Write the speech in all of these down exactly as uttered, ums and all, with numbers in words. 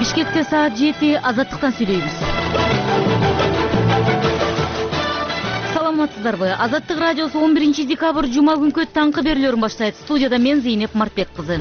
Бишкекте саат жети, Азаттыктан сүйлөйбүз. Саламатсыздарбы? Азаттык радиосу он биринчи декабрь жума күнкү таңкы берүүлөрүн баштайт. Студияда мен Зейнеп Мартбек кызы.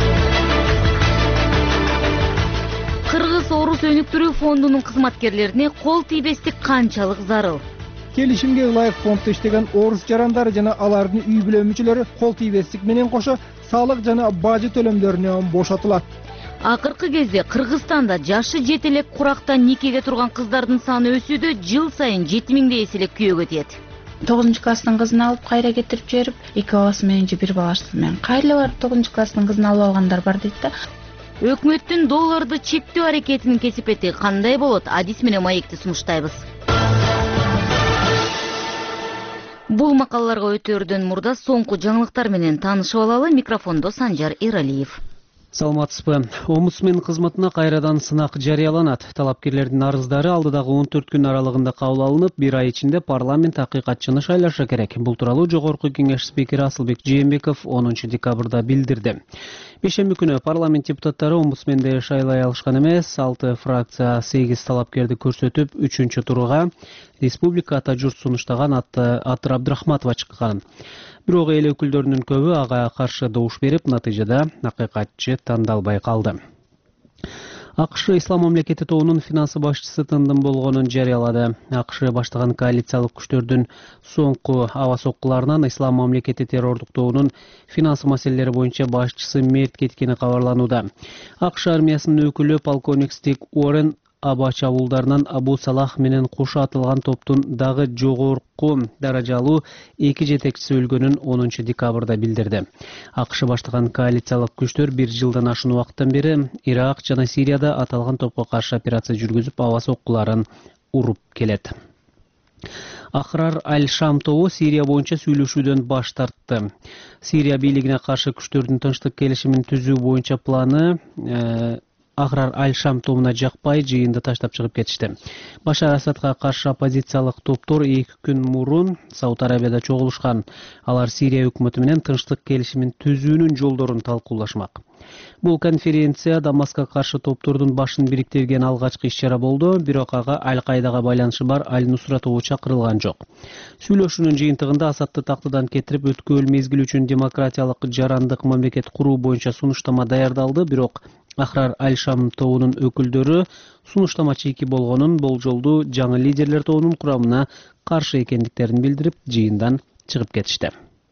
Кыргыз Орус өнүктүрүү фондунун кызматкерлерине кол тийбестик канчалык зарыл? Келишимге ылайык фонддо иштеген орус жарандары жана алардын үй бүлө мүчөлөрү кол тийбестик менен кошо салык жана бажы төлөмдөрүнөн бошотулат. Акыркы кезде Кыргызстанда жашы жете элек курактан никеге турган кыздардын саны өсүүдө, жыл сайын жети миңдей эселек күйөөгө тиет. тогузунчу класстын кызын алып кайра кетирип жиберип, эки баласы менен же бир баласы менен кайра барып тогузунчу класстын кызын алып алгандар бар дейт да. Өкмөттүн долларды чектөө аракетинин кесипети кандай болот? Адис менен маекти сунуштайбыз. Бул макалаларга өтөөрдөн мурда соңку жаңылыктар менен таанышып алалы. Микрофондо Санжар Эралиев. Саламатсызбы. Омбудсмен кызматына кайрадан сынак жарыяланат. Талапкерлердин арыздары алдыдагы он төрт күн аралыгында кабыл алынып, бир ай ичинде парламент акыйкатчыны шайлашы керек. Бул тууралуу Жогорку Кеңеш спикери Асылбек Жээнбеков онунчу декабрда билдирди. Бешемби күнү парламент депутаттары омбудсменди шайлай алышкан эмес. Алты фракция сегиз талапкерди көрсөтүп, үчүнчү турга республика ата журт сунуштаган Атыр Абдрахматова чыккан. Бирок эл өкүлдөрүнүн көбү ага каршы добуш берип, натыйжада акыйкатчы тандалбай калды. АКШ Ислам мамлекети тобунун финансы башчысы тындым болгонун жарыялады. АКШ баштаган коалициялык күчтөрдүн соңку аба соккуларынан Ислам мамлекети террордук тобунун финансы маселелери боюнча башчысы мерт кеткени кабарланууда. АКШ армиясынын өкүлү полковник Стик Уоррен аба чабуулдарынан Абу Салах менен кошо атылган топтун дагы жогорку даражалуу эки жетекчиси өлгөнүн онунчу декабрда билдирди. АКШ баштаган коалициялык күчтөр бир жылдан ашуун убакыттан бери Ирак жана Сирияда аталган топко каршы операция жүргүзүп, аба соккуларын уруп келет. Ахрар Аль-Шам тобу Сирия боюнча сүйлөшүүдөн баш тартты. Сирия бийлигине каршы күчтөрдүн тынчтык келишимин түзүү боюнча планы Ахрар Аль-Шам тобуна жакпай жыйынды таштап чыгып кетишти. Башар Асадка каршы оппозициялык топтор эки күн мурун Сауд Арабияда чогулушкан. Алар Сирия өкмөтү менен тынчтык келишимин түзүүнүн жолдорун талкуулашмак. Бул конференция Дамаска каршы топтордун башын бириктирген алгачкы иш-чара болду, бирок ага Аль-Кайдага байланышы бар Аль-Нусра тобу чакырылган жок. Сүйлөшүүнүн жыйынтыгында Асадты тактыдан кетирип, өткөл мезгил үчүн демократиялык жарандык мамлекет куруу боюнча сунуштама даярдалды, бирок Ахрар Аль-Шам тобунун өкүлдөрү сунуштама чийки болгонун, болжолду жаңы лидерлер тобунун курамына каршы экендиктерин билдирип, жыйындан чыгып кетишти.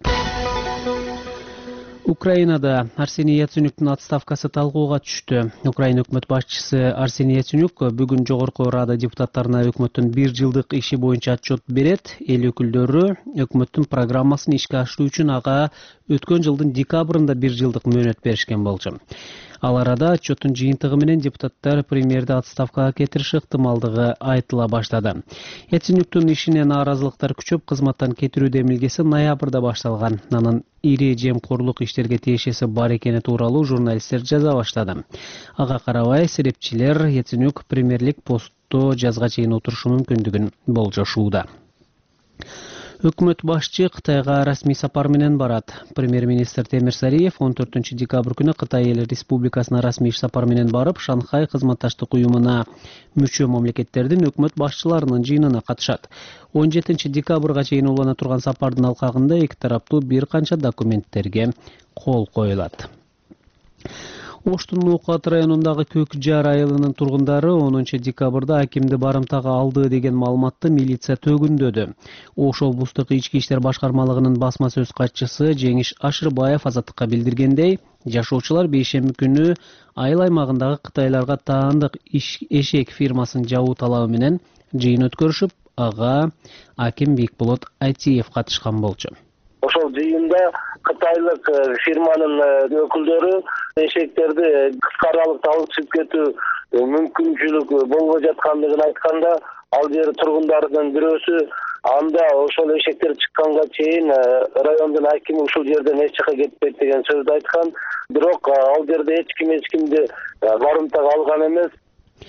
Украинада Арсений Яценюктун отставкасы талкууга түштү. Украина өкмөт башчысы Арсений Яценюк бүгүн Жогорку Рада депутаттарына өкмөттүн бир жылдык иши боюнча отчет берет. Эл өкүлдөрү өкмөттүн программасын ишке ашыруу үчүн ага өткөн жылдын декабрында бир жылдык мөөнөт беришкен болчу. Ал арада отчеттун жыйынтыгы менен депутаттар премьерди отставкага кетириши ыктымалдыгы айтыла баштады. Яценюктун ишине нааразылыктар күчөп, кызматтан кетирүү демилгеси ноябрда башталган. Анын ири жемкорлук иштерге тиешеси бар экени тууралуу журналисттер жаза баштады. Ага карабай, серепчилер Яценюк премьерлик постто жазга чейин отурушу мүмкүндүгүн болжошууда. Өкмөт башчы Кытайга расмий сапар менен барат. Премьер-министр Темир Сариев он төртүнчү декабрь күнү Кытай Эл Республикасына расмий иш сапар менен барып, Шанхай кызматташтык уюмуна мүчө мамлекеттердин өкмөт башчыларынын жыйынына катышат. он жетинчи декабрга чейин улана турган сапардын алкагында эки тараптуу бир канча документтерге кол коюлат. Оштун Нукат районундагы Көк Жар айылынын тургундары онунчу декабрда акимди барымтага алды деген маалыматты милиция төгүндөдү. Ош облустук ички иштер башкармалыгынын басма сөз катчысы Жеңиш Ашырбаев Азаттыкка билдиргендей, жашоочулар бейшемби күнү айыл аймагындагы Кытайларга таандык эшек фирмасын жабуу талабы менен жыйын өткөрүшүп, ага аким Бекболот Айтиев катышкан болчу. Ошол жыйында кытайлык фирманын өкүлдөрү эшектерди кыска аралыкта алып чыгып кетүү мүмкүнчүлүк болбой жаткандыгын айтканда, ал жер тургундарынын бирөөсү анда ошол эшектер чыкканга чейин райондун акими ушул жерден эч жака кетпейт деген сөздү айткан. Бирок ал жерде эч ким эч кимди барымтага алган эмес.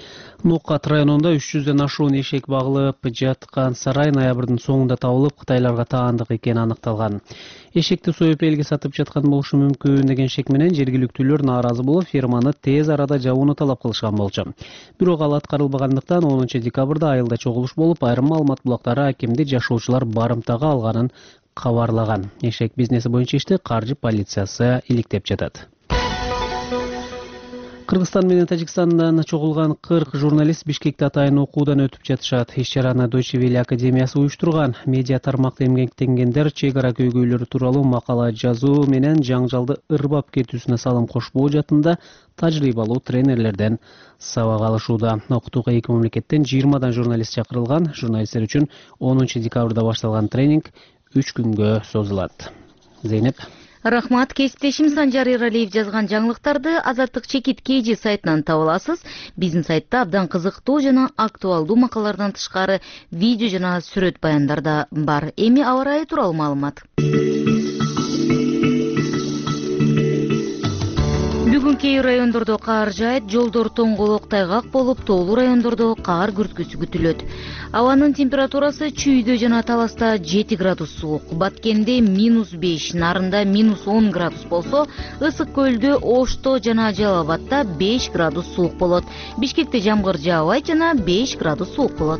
Нукат районунда үч жүздөн ашуун эшек багылып жаткан сарай ноябрдын соңунда табылып, кытайларга таандык экени аныкталган. Эшекти союп элге сатып жаткан болушу мүмкүн деген шек менен жергиликтүүлөр нааразы болуп, ферманы тез арада жабууну талап кылышкан болчу. Бирок ал аткарылбагандыктан онунчу декабрда айылда чогулуш болуп, айрым маалымат булактары акимди жашоочулар барымтага алганын кабарлаган. Эшек бизнеси боюнча ишти каржы полициясы иликтеп жатат. Кыргызстан менен Тажикстандан чогулган кырк журналист Бишкекте атайын окуудан өтүп жатышат. Иш-чараны Deutsche Welle академиясы уюштурган. Медиа тармакта эмгектенгендер чек ара көйгөйлөрү тууралуу макала жазуу менен жаңжалды ырбап кетүүсүнө салым кошпоо жаатында тажрыйбалуу тренерлерден сабак алышууда. Окутууга эки мамлекеттен жыйырмадан журналист чакырылган. Журналисттер үчүн онунчу декабрда башталган тренинг үч күнгө созулат. Зейнеп. Рахмат, кесиптешим Санжар Эралиев жазган жаңылыктарды Азаттык чекит kg сайтынан таба аласыз. Биздин сайтта абдан кызыктуу жана актуалдуу макалалардан тышкары видео жана сүрөт баяндар да бар. Эми аба ырайы тууралуу маалымат. Бүгүн кээ райондордо каар жаайт, жолдор тоңголок тайгак болуп, тоолуу райондордо каар күрткүсү күтүлөт. Абанын температурасы Чүйдө жана Таласта жети градус суук, Баткенде минус беш, Нарында минус он градус болсо, Ысык көлдө, Ошто жана Жалал Абадта беш градус суук болот. Бишкекте жамгыр жаабайт жана беш градус суук болот.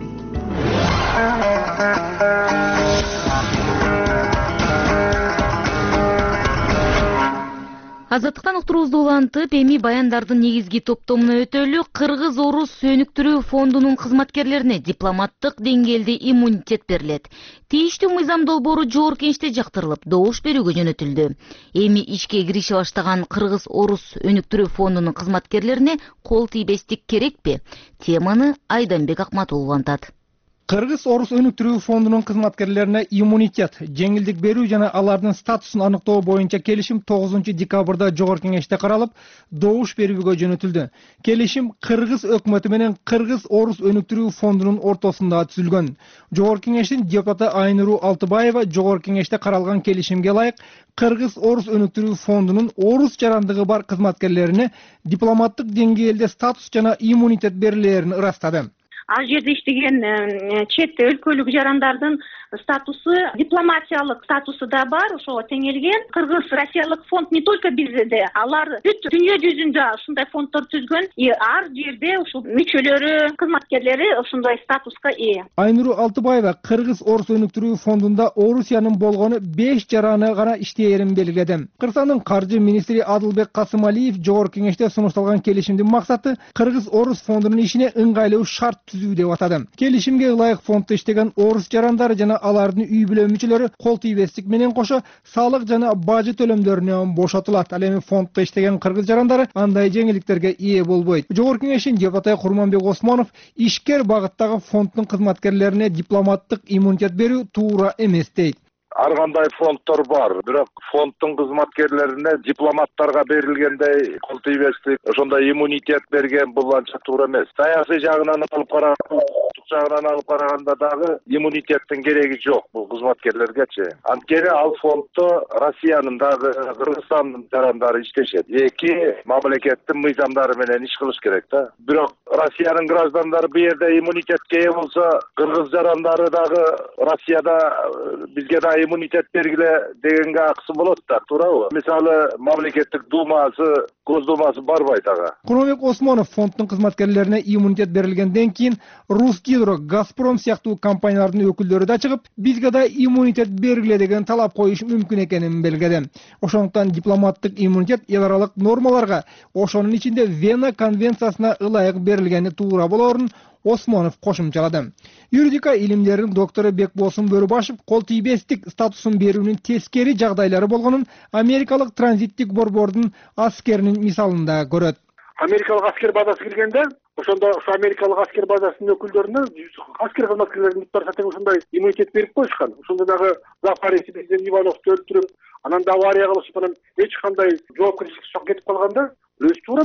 Азаттыктан уктуруубузду улантып, эми баяндардын негизги топтомуна өтөлү. Кыргыз-Орус өнүктүрүү фондунун кызматкерлерине дипломаттык деңгээлде иммунитет берилет. Тийиштүү мыйзам долбоору жогорку кеңеште жактырылып, добуш берүүгө жөнөтүлдү. Эми ишке кирише баштаган Кыргыз-Орус өнүктүрүү фондунун кызматкерлерине кол тийбестик керекпи? Теманы Айданбек Акматулов улантат. Кыргыз-Орус өнүктүрүү фондунун кызматкерлерине иммунитет, жеңилдик берүү жана алардын статусун аныктоо боюнча келишим тогузунчу декабрда жогорку кеңеште каралып, добуш берүүгө жөнөтүлдү. Келишим Кыргыз өкмөтү менен Кыргыз-Орус өнүктүрүү фондунун ортосунда түзүлгөн. Жогорку кеңештин депутаты Айнуру Алтыбаева жогорку кеңеште каралган келишимге ылайык Кыргыз-Орус өнүктүрүү фондунун орус жарандыгы бар кызматкерлерине дипломаттык деңгээлде статус жана иммунитет берилерин ырастады. Ал жерде иштеген чет өлкөлүк жарандардын статусу, дипломатиялык статусу да бар, ошого теңелген. Кыргыз-Россиялык фонд не только бизде, алар бүт дүйнө жүзүндө ушундай фонддор түзгөн, и ар жерде ушул мүчөлөрү, кызматкерлери ушундай статуска ээ. Айнуру Алтыбаева Кыргыз-Орус өнүктүрүү фондунда Орусиянын болгону беш жараны гана иштээрин белгиледи. Кыргызстандын каржы министри Адылбек Касымалиев жогорку кеңеште сунушталган келишимдин максаты Кыргыз-Орус фондунун ишине ыңгайлуу шарт түзүү деп атады. Келишимге ылайык фонддо иштеген орус жарандары жана алардын үй бүлө мүчөлөрү кол тийбестик менен кошо салык жана бажы төлөмдөрүнөн бошотулат. Ал эми фонддо иштеген кыргыз жарандары андай жеңилдиктерге ээ болбойт. Жогорку кеңештин депутаты Курманбек Осмонов ишкер багыттагы фонддун кызматкерлерине дипломаттык иммунитет берүү туура эмес дейт. Ар кандай фонддор бар, бирок фонддун кызматкерлерине дипломаттарга берилгендей кол тийбестик, ошондой иммунитет берген бул анча туура эмес. Саясий жагынан алып караганда, жагынан алып караганда дагы иммунитеттин кереги жок бул кызматкерлергечи. Анткени ал фонддо Россиянын дагы Кыргызстандын жарандары иштешет. Эки мамлекеттин мыйзамдары менен иш кылыш керек да. Бирок Россиянын граждандары бу жерде иммунитетке ээ болсо, кыргыз жарандары дагы Россияда бизге да иммунитет бергиле дегенге акысы болот да, туурабы? Мисалы, мамлекеттик думасы, Госдумасы барбайт ага. Курманбек Осмонов фонддун кызматкерлерине иммунитет берилгенден кийин Русгидро, Газпром сыяктуу компаниялардын өкүлдөрү да чыгып, бизге да иммунитет бергиле деген талап коюш мүмкүн экенин белгиледи. Ошондуктан дипломаттык иммунитет эл аралык нормаларга, ошонун ичинде Вена конвенциясына ылайык берилгени туура болорун Осмонов кошумчалады. Юридика илимдеринин доктору Бекболсун Бөрүбашев кол тийбестик статусун берүүнүн тескери жагдайлары болгонун америкалык транзиттик борбордун аскеринин мисалында көрөт. Америкалык аскер базасы келгенде, ошондо ошо америкалык аскер базасынын өкүлдөрүнө аскер кызматкерлеринин туурасында тең ушундай иммунитет берип коюшкан. Ошондо дагы Запаревди президент Ивановду өлтүрүп, анан да авария кылышып, анан эч кандай жоопкерчиликсиз кетип калганда, өзү туура эмес.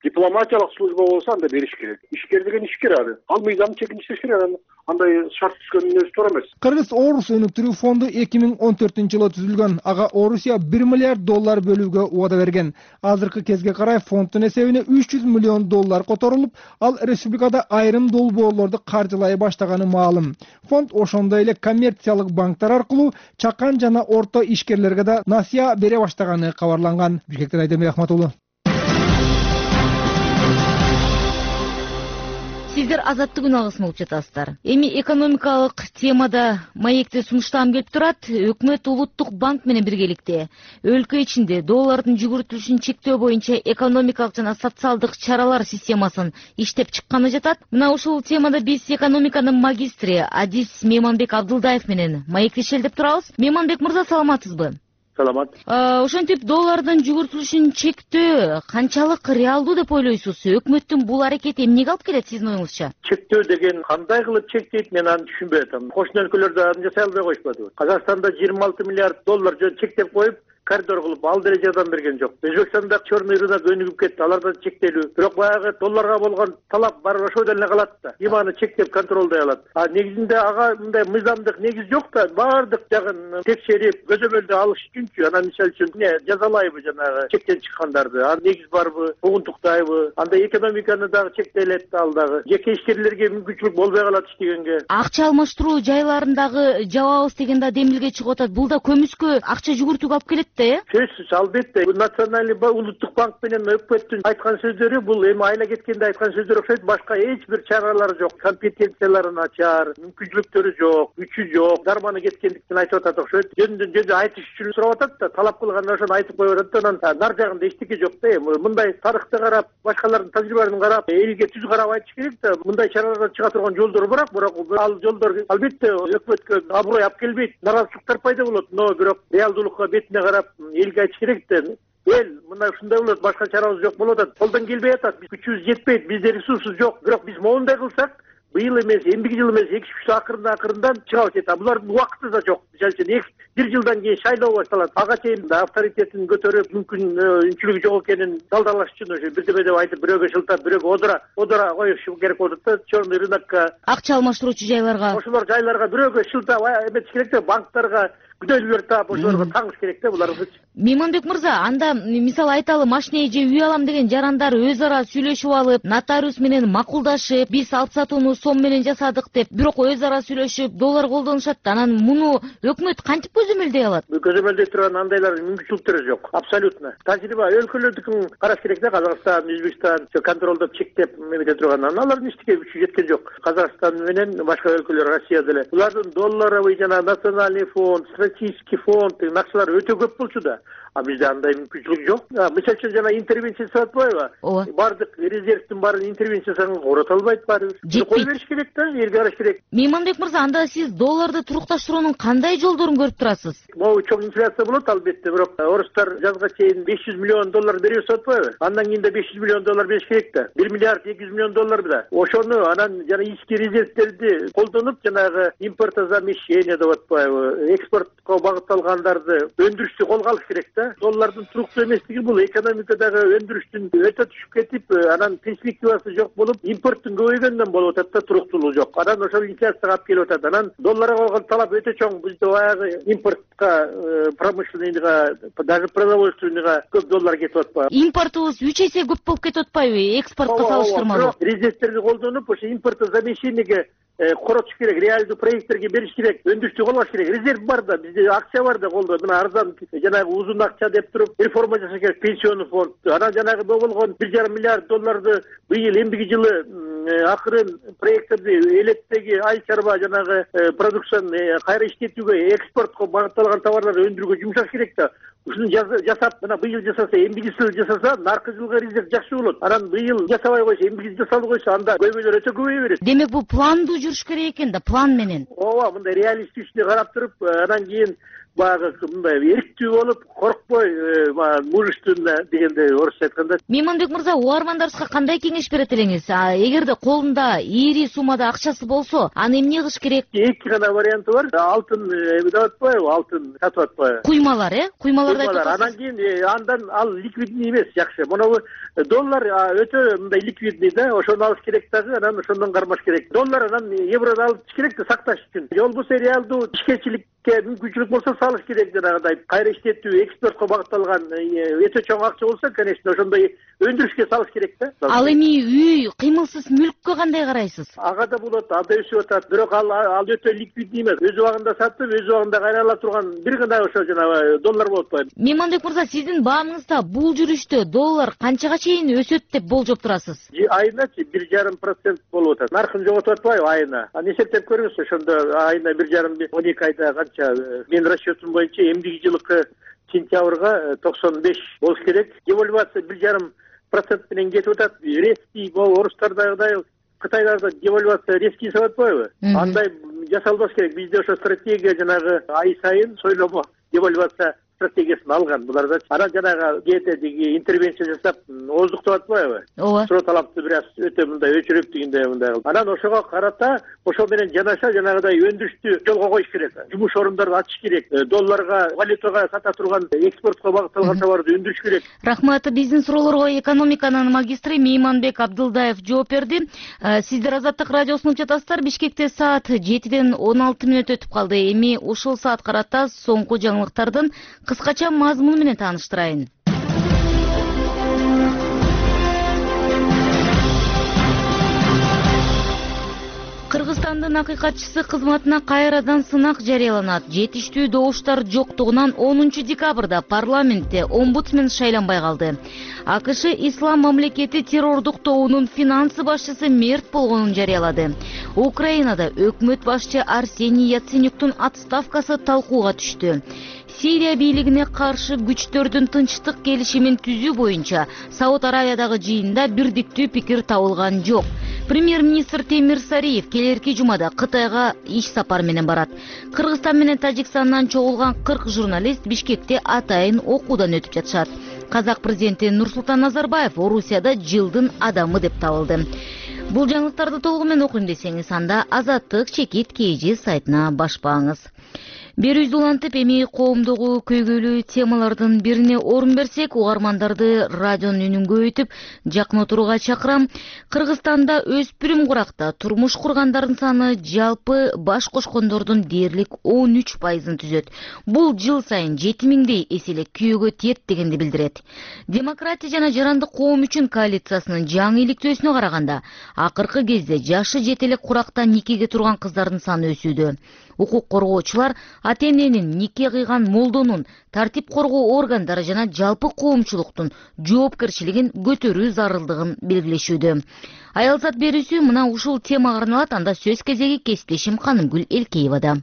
дипломатиялык служба болсо анда бериш керек. Ишкер деген ишкер аны. Ал мыйзамдын чегинде иштеш керек. Анан андай шарт түзгөндүн өзү туура эмес. Кыргыз орус өнүктүрүү фонду эки миң он төртүнчү жылы түзүлгөн. Ага Орусия бир миллиард доллар бөлүүгө убада берген. Азыркы кезге карай фонддун эсебине үч жүз миллион доллар которулуп, ал республикада айрым долбоорлорду каржылай баштаганы маалым. Фонд ошондой эле коммерциялык банктар аркылуу чакан жана орто ишкерлерге да насыя бере баштаганы кабарланган. Бишкектен Айдемир Ахматуллу. Сиздер Азаттык күн агысын угуп жатасыздар. Эми экономикалык темада маекте сунуштагым келип турат. Өкмөт Улуттук банк менен биргеликте өлкө ичинде доллардын жүгүртүлүшүн чектөө боюнча экономикалык жана социалдык чаралар системасын иштеп чыкканы жатат. Мына ушул темада биз экономиканын магистри Адис Мейманбек Абдылдаев менен маектешели деп турабыз. Мейманбек мырза, саламатсызбы? Саламат. Ошентип доллардын жүгүртүлүшүн чектөө канчалык реалдуу деп ойлойсуз? Өкмөттүн бул аракети эмнеге алып келет сиздин оюңузча? Чектөө деген кандай кылып чектейт, мен аны түшүнбөй атам. Кошуна өлкөлөрдө аны жасай албай коюшпадыбы? Казакстанда жыйырма алты миллиард доллар жөн чектеп коюп, коридор кылып ал дереже жардам берген жок. Өзбекстанда черный рынок өнүгүп кетти, аларда чектелүү. Бирок баягы долларга болгон талап бар, ошол эле калат да. Иманы чектеп контролдой алат. А негизинде ага мындай мыйзамдык негиз жок да, баардык жагын текшерип, көзөмөлдө алыш үчүнчү, анан мисалы үчүн эмне жазалайбы жанагы чектен чыккандарды? Аны негиз барбы, угунтуктайбы? Андай экономиканы дагы чектелет ал дагы. Жеке ишкерлерге мүмкүнчүлүк болбой калат иштегенге. Акча алмаштыруу жайларындагы жабабыз деген да демилге чыгып атат. Бул да көмүскө акча жүгүртүүгө алып келет. Сөзсүз, албетте. Националдык улуттук банк менен өкмөттүн айткан сөздөрү бул эми айла кеткенде айткан сөздөр окшойт, башка эч бир чаралары жок. Компетенциялары начар, мүмкүнчүлүктөрү жок, күчү жок, дарманы кеткендиктен айтып атат окшойт. Жөндөн жөнү айтыш үчүн сурап атат да, талап кылганда ошону айтып коюп атат да, анан нар жагында эчтеке жок да. Мындай тарыхты карап, башкалардын тажрыйбаларын карап, элге түз карап айтыш керек да. Мындай чаралардан чыга турган жолдор бар, бирок ал жолдор албетте өкмөткө аброй алып келбейт. Наразычылыктар пайда болот, но бирок реалдуулукка бетине карап элге айтыш керек да. Эл мындай ушундай болот, башка чарабыз жок болуп атат. Колдон келбей атат. Күчүбүз жетпейт, бизде ресурсубуз жок. Бирок биз моундай кылсак, быйыл эмес, эмдиги жыл эмес, эки үч акырын акырындан чыга баштайт. А булардын убакыты да жок. Мисалы үчүн бир жылдан кийин шайлоо башталат. Ага чейин авторитетин көтөрүп, мүмкүнчүлүгү жок экенин далдалаш үчүн ошо бирдеме деп айтып, бирөөгө шылтап, бирөөгө одура, одура коюш керек болот да. Черный рынокко, акча алмаштыруучу жайларга, ошолор жайларга бирөөгө шылтап эметиш керек да, банктарга күнөөлөр таап ошолорго тагыш керек да буларды. Мейманбек мырза, анда мисалы айталы, машине же үй алам деген жарандар өз ара сүйлөшүп алып, нотариус менен макулдашып, биз алып сатууну сом менен жасадык деп, бирок өз ара сүйлөшүп, доллар колдонушат. Анан муну өкмөт кантип көзөмөлдөй алат? Көзөмөлдөй турган андайлардын мүмкүнчүлүктөрү жок. Абсолютно. Тажрыйба өлкөлөрдүкүн караш керек да. Казакстан, Өзбекстан контролдоп чектеп мемлекет тургандан алардын эчтеке күчү жеткен жок. Казакстан менен башка өлкөлөр, Россия деле. Булардын долларовый жана национальный фонд, стратегический фонд акчалар өтө көп болчу да. А бизде андай мүмкүнчүлүк жок. Мисалы үчүн жана интервенция жасап атпайбы? Бардык резервдин баарын интервенция жасаганга орото албайт баарыбыз. Кой бериш керек да, элге караш керек. Мейманбек мырза, анда сиз долларды турукташтыруунун кандай жолдорун көрүп турасыз? Могу чоң инфляция болот албетте, бирок орустар жазга чейин беш жүз миллион доллар берип атпайбы? Андан кийин да беш жүз миллион доллар бериш керек да. бир миллиард эки жүз миллион доллар да. Ошону анан жана ички резервдерди колдонуп, жанагы импортозамещение деп атпайбы? Экспортко багытталгандарды өндүрүштү колго алыш керек да. Доллардын туруктуу эместиги бул экономикадагы өндүрүштүн өтө түшүп кетип, анан перспективасы жок болуп, импорттун көбөйгөндөн болуп атат да, туруктуулугу жок. Анан ошол инфляцияга алып келип атат. Анан долларга болгон талап өтө чоң. Бизде баягы импортко, промышленныйга, даже продовольственныйга көп доллар кетип атпайбы? Импортубуз үч эсе көп болуп кетип атпайбы экспортко салыштырмалуу? Резервдерди колдонуп, ошо импортозамещениеге коротуш керек, реалдуу проекттерге бериш керек, өндүрүштү колгош керек. Резерв бар да, бизде акча бар да колдо. Мына арзан жанагы узун акча деп туруп, реформа жасаш керек, пенсионный фонд. Анан жанагы болгон бир жарым миллиард долларды быйыл эмдиги жылы акырын проекттерди электеги ай чарба жанагы продукцияны кайра иштетүүгө, экспортко багытталган товарларды өндүрүүгө жумшаш керек да. Ушуну жасап, мына быйыл жасаса, эмдиги жылы жасаса, наркы жылга резерв жакшы болот. Анан быйыл жасабай койсо, эмдиги жылы жасалбай койсо, анда көйгөйлөр өтө көбөйө берет. Демек бул пландуу жүрүш керек экен да, план менен. Ооба, мындай реалистичный карап туруп, анан кийин баягы мындай эриктүү болуп коркпой мужественна дегендей орусча айтканда. Мейманбек мырза, угармандарыбызга кандай кеңеш берет элеңиз? Эгерде колунда ири суммада акчасы болсо, аны эмне кылыш керек? Эки гана варианты бар. Алтын деп атпайбы, алтын сатып атпайбы? Куймалар, э? Куймаларды айтып атасыз. Анан кийин андан ал ликвидный эмес, жакшы. Монобу доллар өтө мындай ликвидный да, ошону алыш керек дагы, анан ошондон кармаш керек. Доллар анан евроду алып керек да сакташ үчүн. Же болбосо реалдуу ишкерчиликке мүмкүнчүлүк болсо салыш керек жанагыдай. Кайра иштетүү, экспортко багытталган өтө чоң акча болсо, конечно, ошондой өндүрүшкө салыш керек да. Ал эми үй, кыймылсыз мүлккө кандай карайсыз? Ага да болот, ага да өсүп атат. Бирок ал ал өтө ликвидный эмес. Өз убагында сатып, өз убагында кайрала турган бир гана ошо жанагы доллар болуп атпайбы? Мейманбек мырза, сиздин баамыңызда бул жүрүштө доллар канчага чейин өсөт деп болжоп турасыз? Айыначы бир жарым процент болуп атат. Наркын жоготуп атпайбы айына? Аны эсептеп көрүңүз, ошондо айына бир жарым он эки айда канча? Менин расчетум боюнча эмдиги жылкы сентябрга токсон беш болуш керек. Девальвация бир жарым процент менен кетип атат. Резкий могу орустардагыдай Кытайларда девальвация резкий жасап атпайбы? Андай жасалбаш керек. Бизде ошо стратегия жанагы ай сайын сойломо девальвация стратегиясын алган. Буларда анан жанагы гетедеги интервенция жасап ооздуктап атпайбы? Ооба. Сро талапты бир аз өтө мындай өчүрөп дегендей мындай. Анан ошого карата ошо менен жанаша жанагыдай өндүрүштү жолго коюш керек. Жумуш орундарын ачыш керек. Долларга, валютага сата турган, экспортко багытталган товарды өндүрүш керек. Рахмат. Биздин суроолорго экономиканын магистри Мейманбек Абдылдаев жооп берди. Сиздер Азаттык радиосун учатасыздар. Бишкекте саат жетиден он алты мүнөт өтүп калды. Эми ушул саат карата соңку жаңылыктардын кыскача мазмуну менен тааныштырайын. Кыргызстандын акыйкатчысы кызматына кайрадан сынак жарыяланат. Жетиштүү добуштар жоктугунан онунчу декабрда парламентте омбудсмен шайланбай калды. АКШ Ислам мамлекети террордук тобунун финансы башчысы мерт болгонун жарыялады. Украинада өкмөт башчы Арсений Яценюктун отставкасы талкууга түштү. Сирия бийлигине каршы күчтөрдүн тынчтык келишимин түзүү боюнча Сауд Аравиядагы жыйында бирдиктүү пикир табылган жок. Премьер-министр Темир Сариев келерки жумада Кытайга иш сапар менен барат. Кыргызстан менен Тажикстандан чогулган кырк журналист Бишкекте атайын окуудан өтүп жатышат. Казак президенти Нурсултан Назарбаев Орусияда жылдын адамы деп табылды. Бул жаңылыктарды толугу менен окуйм десеңиз, анда Азаттык чекит kg сайтына башпаңыз. Берүүбүздү улантып, эми коомдогу көйгөйлүү темалардын бирине орун берсек, угармандарды радионун үнүн көбөйтүп, жакын отурууга чакырам. Кыргызстанда өспүрүм куракта турмуш кургандардын саны жалпы баш кошкондордун дээрлик он үч пайызын түзөт. Бул жыл сайын жети миңдей эселек күйөөгө тиет дегенди билдирет. Демократия жана жарандык коом үчүн коалициясынын жаңы иликтөөсүнө караганда, акыркы кезде жашы жетелек куракта никеге турган кыздардын саны өсүүдө. Укук коргоочулар ата-эненин нике кыйган молдонун, тартип коргоо органдары жана жалпы коомчулуктун жоопкерчилигин көтөрүү зарылдыгын белгилешүүдө. Аялзат берүүсү мына ушул темага арналат. Анда сөз кезеги кесиптешим Канымгүл Элкеевада.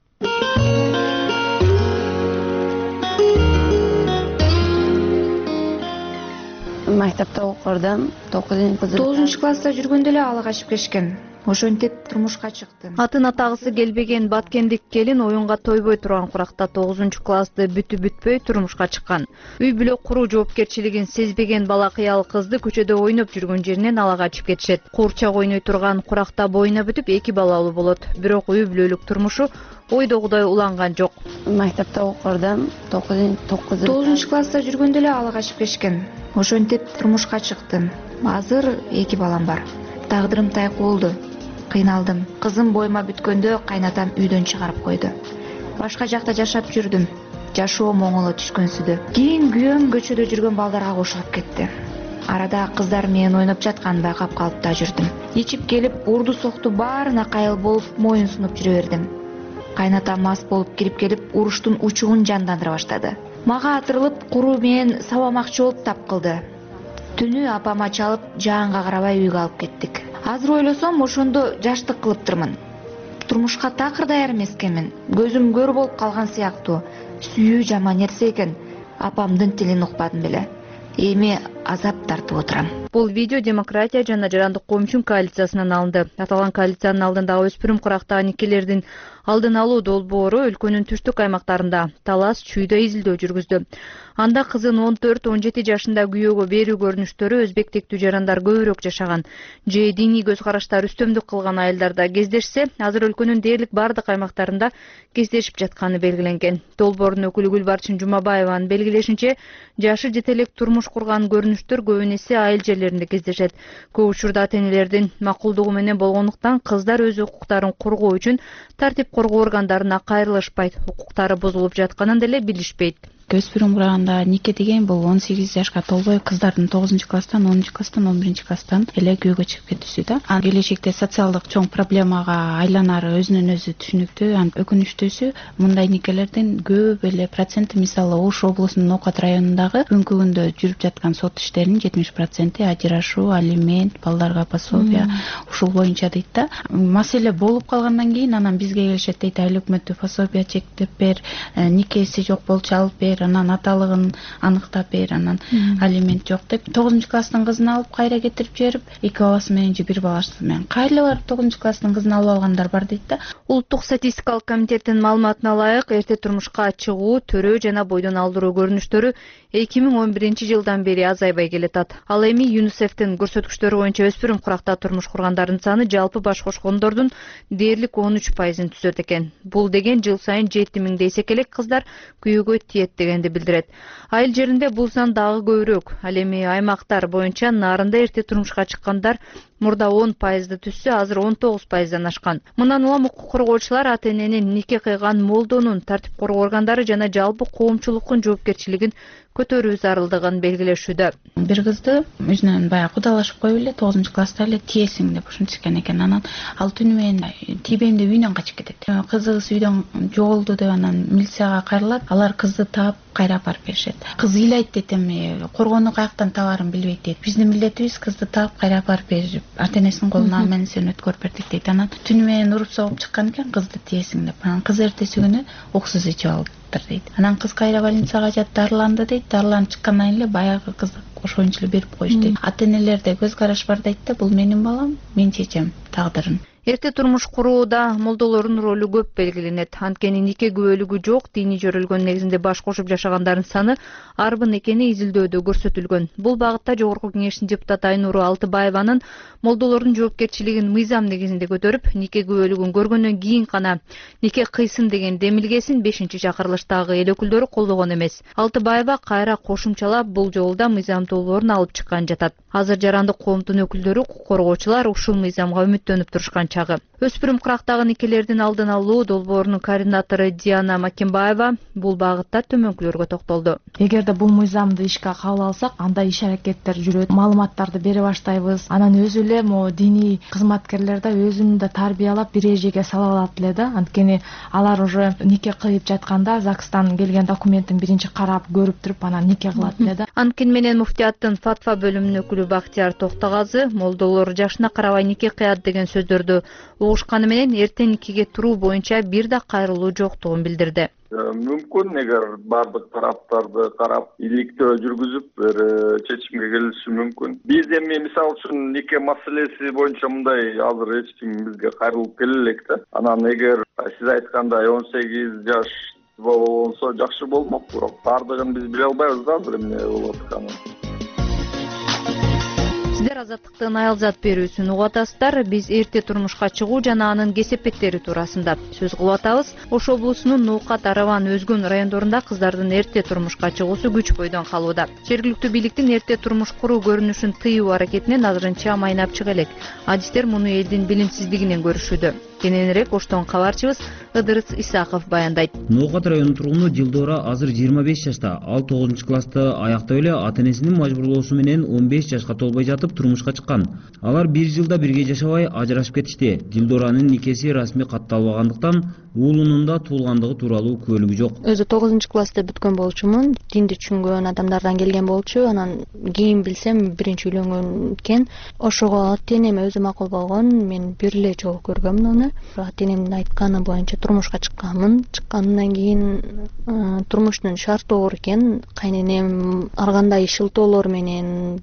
Мектепте окурдум. тогузунчу класста жүргөндө эле ала качып кетишкен. Ошентип турмушка чыктым. Атын атагысы келбеген баткендик келин оюнга тойбой турган куракта тогузунчу классты бүтүп бүтпөй турмушка чыккан. Үй бүлө куруу жоопкерчилигин сезбеген бала кыял кызды көчөдө ойноп жүргөн жеринен ала качып кетишет. Куурчак ойной турган куракта боюна бүтүп эки балалуу болот. Бирок үй бүлөлүк турмушу ойдогудай уланган жок. Мектепте окурдум. тогузунчу класста жүргөндө эле ала качып кетишкен. Ошентип турмушка чыктым. Азыр эки балам бар. Тагдырым тайкы болду. Кыйналдым. Кызым боюма бүткөндө кайнатам үйдөн чыгарып койду. Башка жакта жашап жүрдүм. Жашоом оңоло түшкөнсүдө. Кийин күйөөм көчөдө жүргөн балдарга кошулуп кетти. Арада кыздар менен ойноп жатканын байкап калып да жүрдүм. Ичип келип, урду сокту баарына кайыл болуп, моюн сунуп жүрө бердим. Кайнатам мас болуп кирип келип, уруштун учугун жандандыра баштады. Мага атырылып, куруу менен сабамакчы болуп тап кылды. Түнү апама чалып, жаанга карабай үйгө алып кеттик. Азыр ойлосом, ошондо жаштык кылыптырмын. Турмушка такыр даяр эмес экенмин. Көзүм көр болуп калган сыяктуу. Сүйүү жаман нерсе экен. Апамдын тилин укпадым беле. Эми азап тартып отурам. Бул видео Демократия жана Жарандык коомчун коалициясынан алынды. Аталган коалициянын алдындагы өспүрүм курактагы никелердин алдын алуу долбоору өлкөнүн түштүк аймактарында талас чүйдө изилдөө жүргүздү. Анда кызын он төрт он жети жашында күйөөгө берүү көрүнүштөрү өзбек тектүү жарандар көбүрөөк жашаган же диний көз караштар үстөмдүк кылган айылдарда кездешсе, азыр өлкөнүн дээрлик бардык аймактарында кездешип жатканы белгиленген. Долбоордун өкүлү Гүлбарчын Жумабаеванын белгилешинче, жашы жете элек турмуш курган көрүнүштөр көбүн эсе айыл жерлеринде кездешет. Көп учурда ата-энелердин макулдугу менен болгондуктан кыздар өз укуктарын коргоо үчүн тартип коргоо органдарына кайрылышпайт, укуктары бузулуп жатканын деле билишпейт. Өспүрүм курганда нике деген бул он сегиз жашка толбой кыздардын тогузунчу класстан онунчу класстан он биринчи класстан эле күйөөгө чыгып кетүүсү да. Анан келечекте социалдык чоң проблемага айланары өзүнөн өзү түшүнүктүү. Анан өкүнүчтүүсү мындай никелердин көп эле проценти, мисалы Ош облусунун Нокат районундагы бүгүнкү күндө жүрүп жаткан сот иштеринин жетимиш проценти ажырашуу, алимент, балдарга пособия ушул боюнча дейт да. Маселе болуп калгандан кийин анан бизге келишет дейт, айыл өкмөтү пособия чектеп бер, никеси жок болчу алып бер, анан аталыгын аныктап бер, анан алимент жок деп тогузунчу класстын кызын алып кайра кетирип жиберип, эки баласы менен же бир баласы менен кайра барып тогузунчу класстын кызын алып алгандар бар дейт да. Улуттук статистикалык комитеттин маалыматына ылайык, эрте турмушка чыгуу, төрөө жана бойдон алдыруу көрүнүштөрү эки миң он биринчи жылдан бери азайбай келатат. Ал эми ЮНИСЕФтин көрсөткүчтөрү боюнча өспүрүм куракта турмуш кургандардын саны жалпы баш кошкондордун дээрлик он үч пайызын түзөт экен. Бул деген жыл сайын жети миңдей эсекелек кыздар күйөөгө тиет дегенди билдирет. Айыл жеринде бул сан дагы көбүрөөк. Ал эми аймактар боюнча нарында эрте турмушка чыккандар мурда он пайызды түзсө, азыр он тогуз пайыздан ашкан. Мындан улам укук коргоочулар ата-эненин нике кыйган молдонун, тартип коргоо органдары жана жалпы коомчулуктун жоопкерчилигин көтөрүү зарылдыгын белгилешүүдө. Бир кызды өзүнөн баягы кудалашып коюп эле тогузунчу класста эле тиесиң деп ушинтишкен экен. Анан ал түнү менен тийбейм деп үйүнөн качып кетет. Кызыбыз үйдөн жоголду деп анан милицияга кайрылат. Алар кызды таап кайра апарып беришет. Кыз ыйлайт дейт, эми коргоону каяктан табаарын билбейт дейт. Биздин милдетибиз кызды таап кайра апарып берип, ата-энесинин колуна менен өткөрүп бердик дейт. Анан түнү менен уруп согуп чыккан экен, кызды тиесиң деп. Анан кыз эртеси күнү уксуз ичип алыптыр дейт. Анан кыз кайра больницага жатып дарыланды дейт. Дарыланып чыккандан кийин эле баягы кызды ошоюнчу эле берип коюшту дейт. Ата-энелерде көз караш бар дейт да, бул менин балам, мен чечем тагдырын. Эрте турмуш курууда молдолордун ролу көп белгиленет. Анткени нике күбөлүгү жок, диний жөрөлгөн негизинде баш кошуп жашагандардын саны арбын экени изилдөөдө көрсөтүлгөн. Бул багытта Жогорку Кеңештин депутаты Айнуру Алтыбаеванын молдолордун жоопкерчилигин мыйзам негизинде көтөрүп, нике күбөлүгүн көргөндөн кийин гана нике кыйсын деген демилгесин бешинчи чакырылыштагы эл өкүлдөрү колдогон эмес. Алтыбаева кайра кошумчалап, бул жолу да мыйзам долбоорун алып чыккан жатат. Азыр Жарандык коомдун өкүлдөрү, укук коргоочулар ушул мыйзамга үмүттөнүп турушкан чагы. Өспүрүм курактагы никелердин алдын алуу долбоорунун координатору Диана Макимбаева бул багытта төмөнкүлөргө токтолду. Эгерде бул мыйзамды ишке кабыл алсак, анда иш аракеттер жүрөт, маалыматтарды бере баштайбыз. Анан өзү эле могу диний кызматкерлер да өзүн да тарбиялап бир эжеге сала алат эле да. Анткени алар уже нике кыйып жатканда ЗАГСтан келген документин биринчи карап көрүп туруп анан нике кылат эле да. Анткени менен муфтияттын фатва бөлүмүнүн өкүлү Бактияр Токтогазы молдолор жашына карабай нике кыят деген сөздөрдү угушканы менен эрте никеге туруу боюнча бир да кайрылуу жоктугун билдирди. Мүмкүн, эгер бардык тараптарды карап, иликтөө жүргүзүп, бир чечимге келиши мүмкүн. Биз эми мисалы үчүн нике маселеси боюнча мындай азыр эч ким бизге кайрылып келе элек да. Анан эгер сиз айткандай он сегиз жаш болсо жакшы болмок, бирок бардыгын биз биле албайбыз да азыр эмне болуп атканын. Сиздер Азаттыктын аялзат берүүсүн угуп атасыздар. Биз эрте турмушка чыгуу жана анын кесепеттери туурасында сөз кылып атабыз. Ош облусунун Ноокат, Араван, Өзгөн райондорунда кыздардын эрте турмушка чыгуусу күч бойдон калууда. Жергиликтүү бийликтин эрте турмуш куруу көрүнүшүн тыюу аракетинен азырынча майнап чыга элек. Адистер муну элдин билимсиздигинен көрүшүүдө. Кененирээк Оштон кабарчыбыз Ыдырыс Исаков баяндайт. Ноокат районунун тургуну Жылдора азыр жыйырма беш жашта. Ал тогузунчу классты аяктап эле ата-энесинин мажбурлоосу менен он беш жашка толбой жатып турмушка чыккан. Алар бир жылда бирге жашабай ажырашып кетишти. Жылдоранын никеси расмий катталбагандыктан уулунун да туулгандыгы тууралуу күбөлүгү жок. Өзү тогузунчу класста бүткөн болчумун. Динди түшүнгөн адамдардан келген болчу. Анан кийин билсем биринчи үйлөнгөн экен. Ошого ата-энеме өзү макул болгон. Мен бир эле жолу көргөмүн аны. ата энемдин айтканы боюнча турмушка чыкканмын. Чыккандан кийин турмуштун шарты оор экен. Кайненем ар кандай шылтоолор менен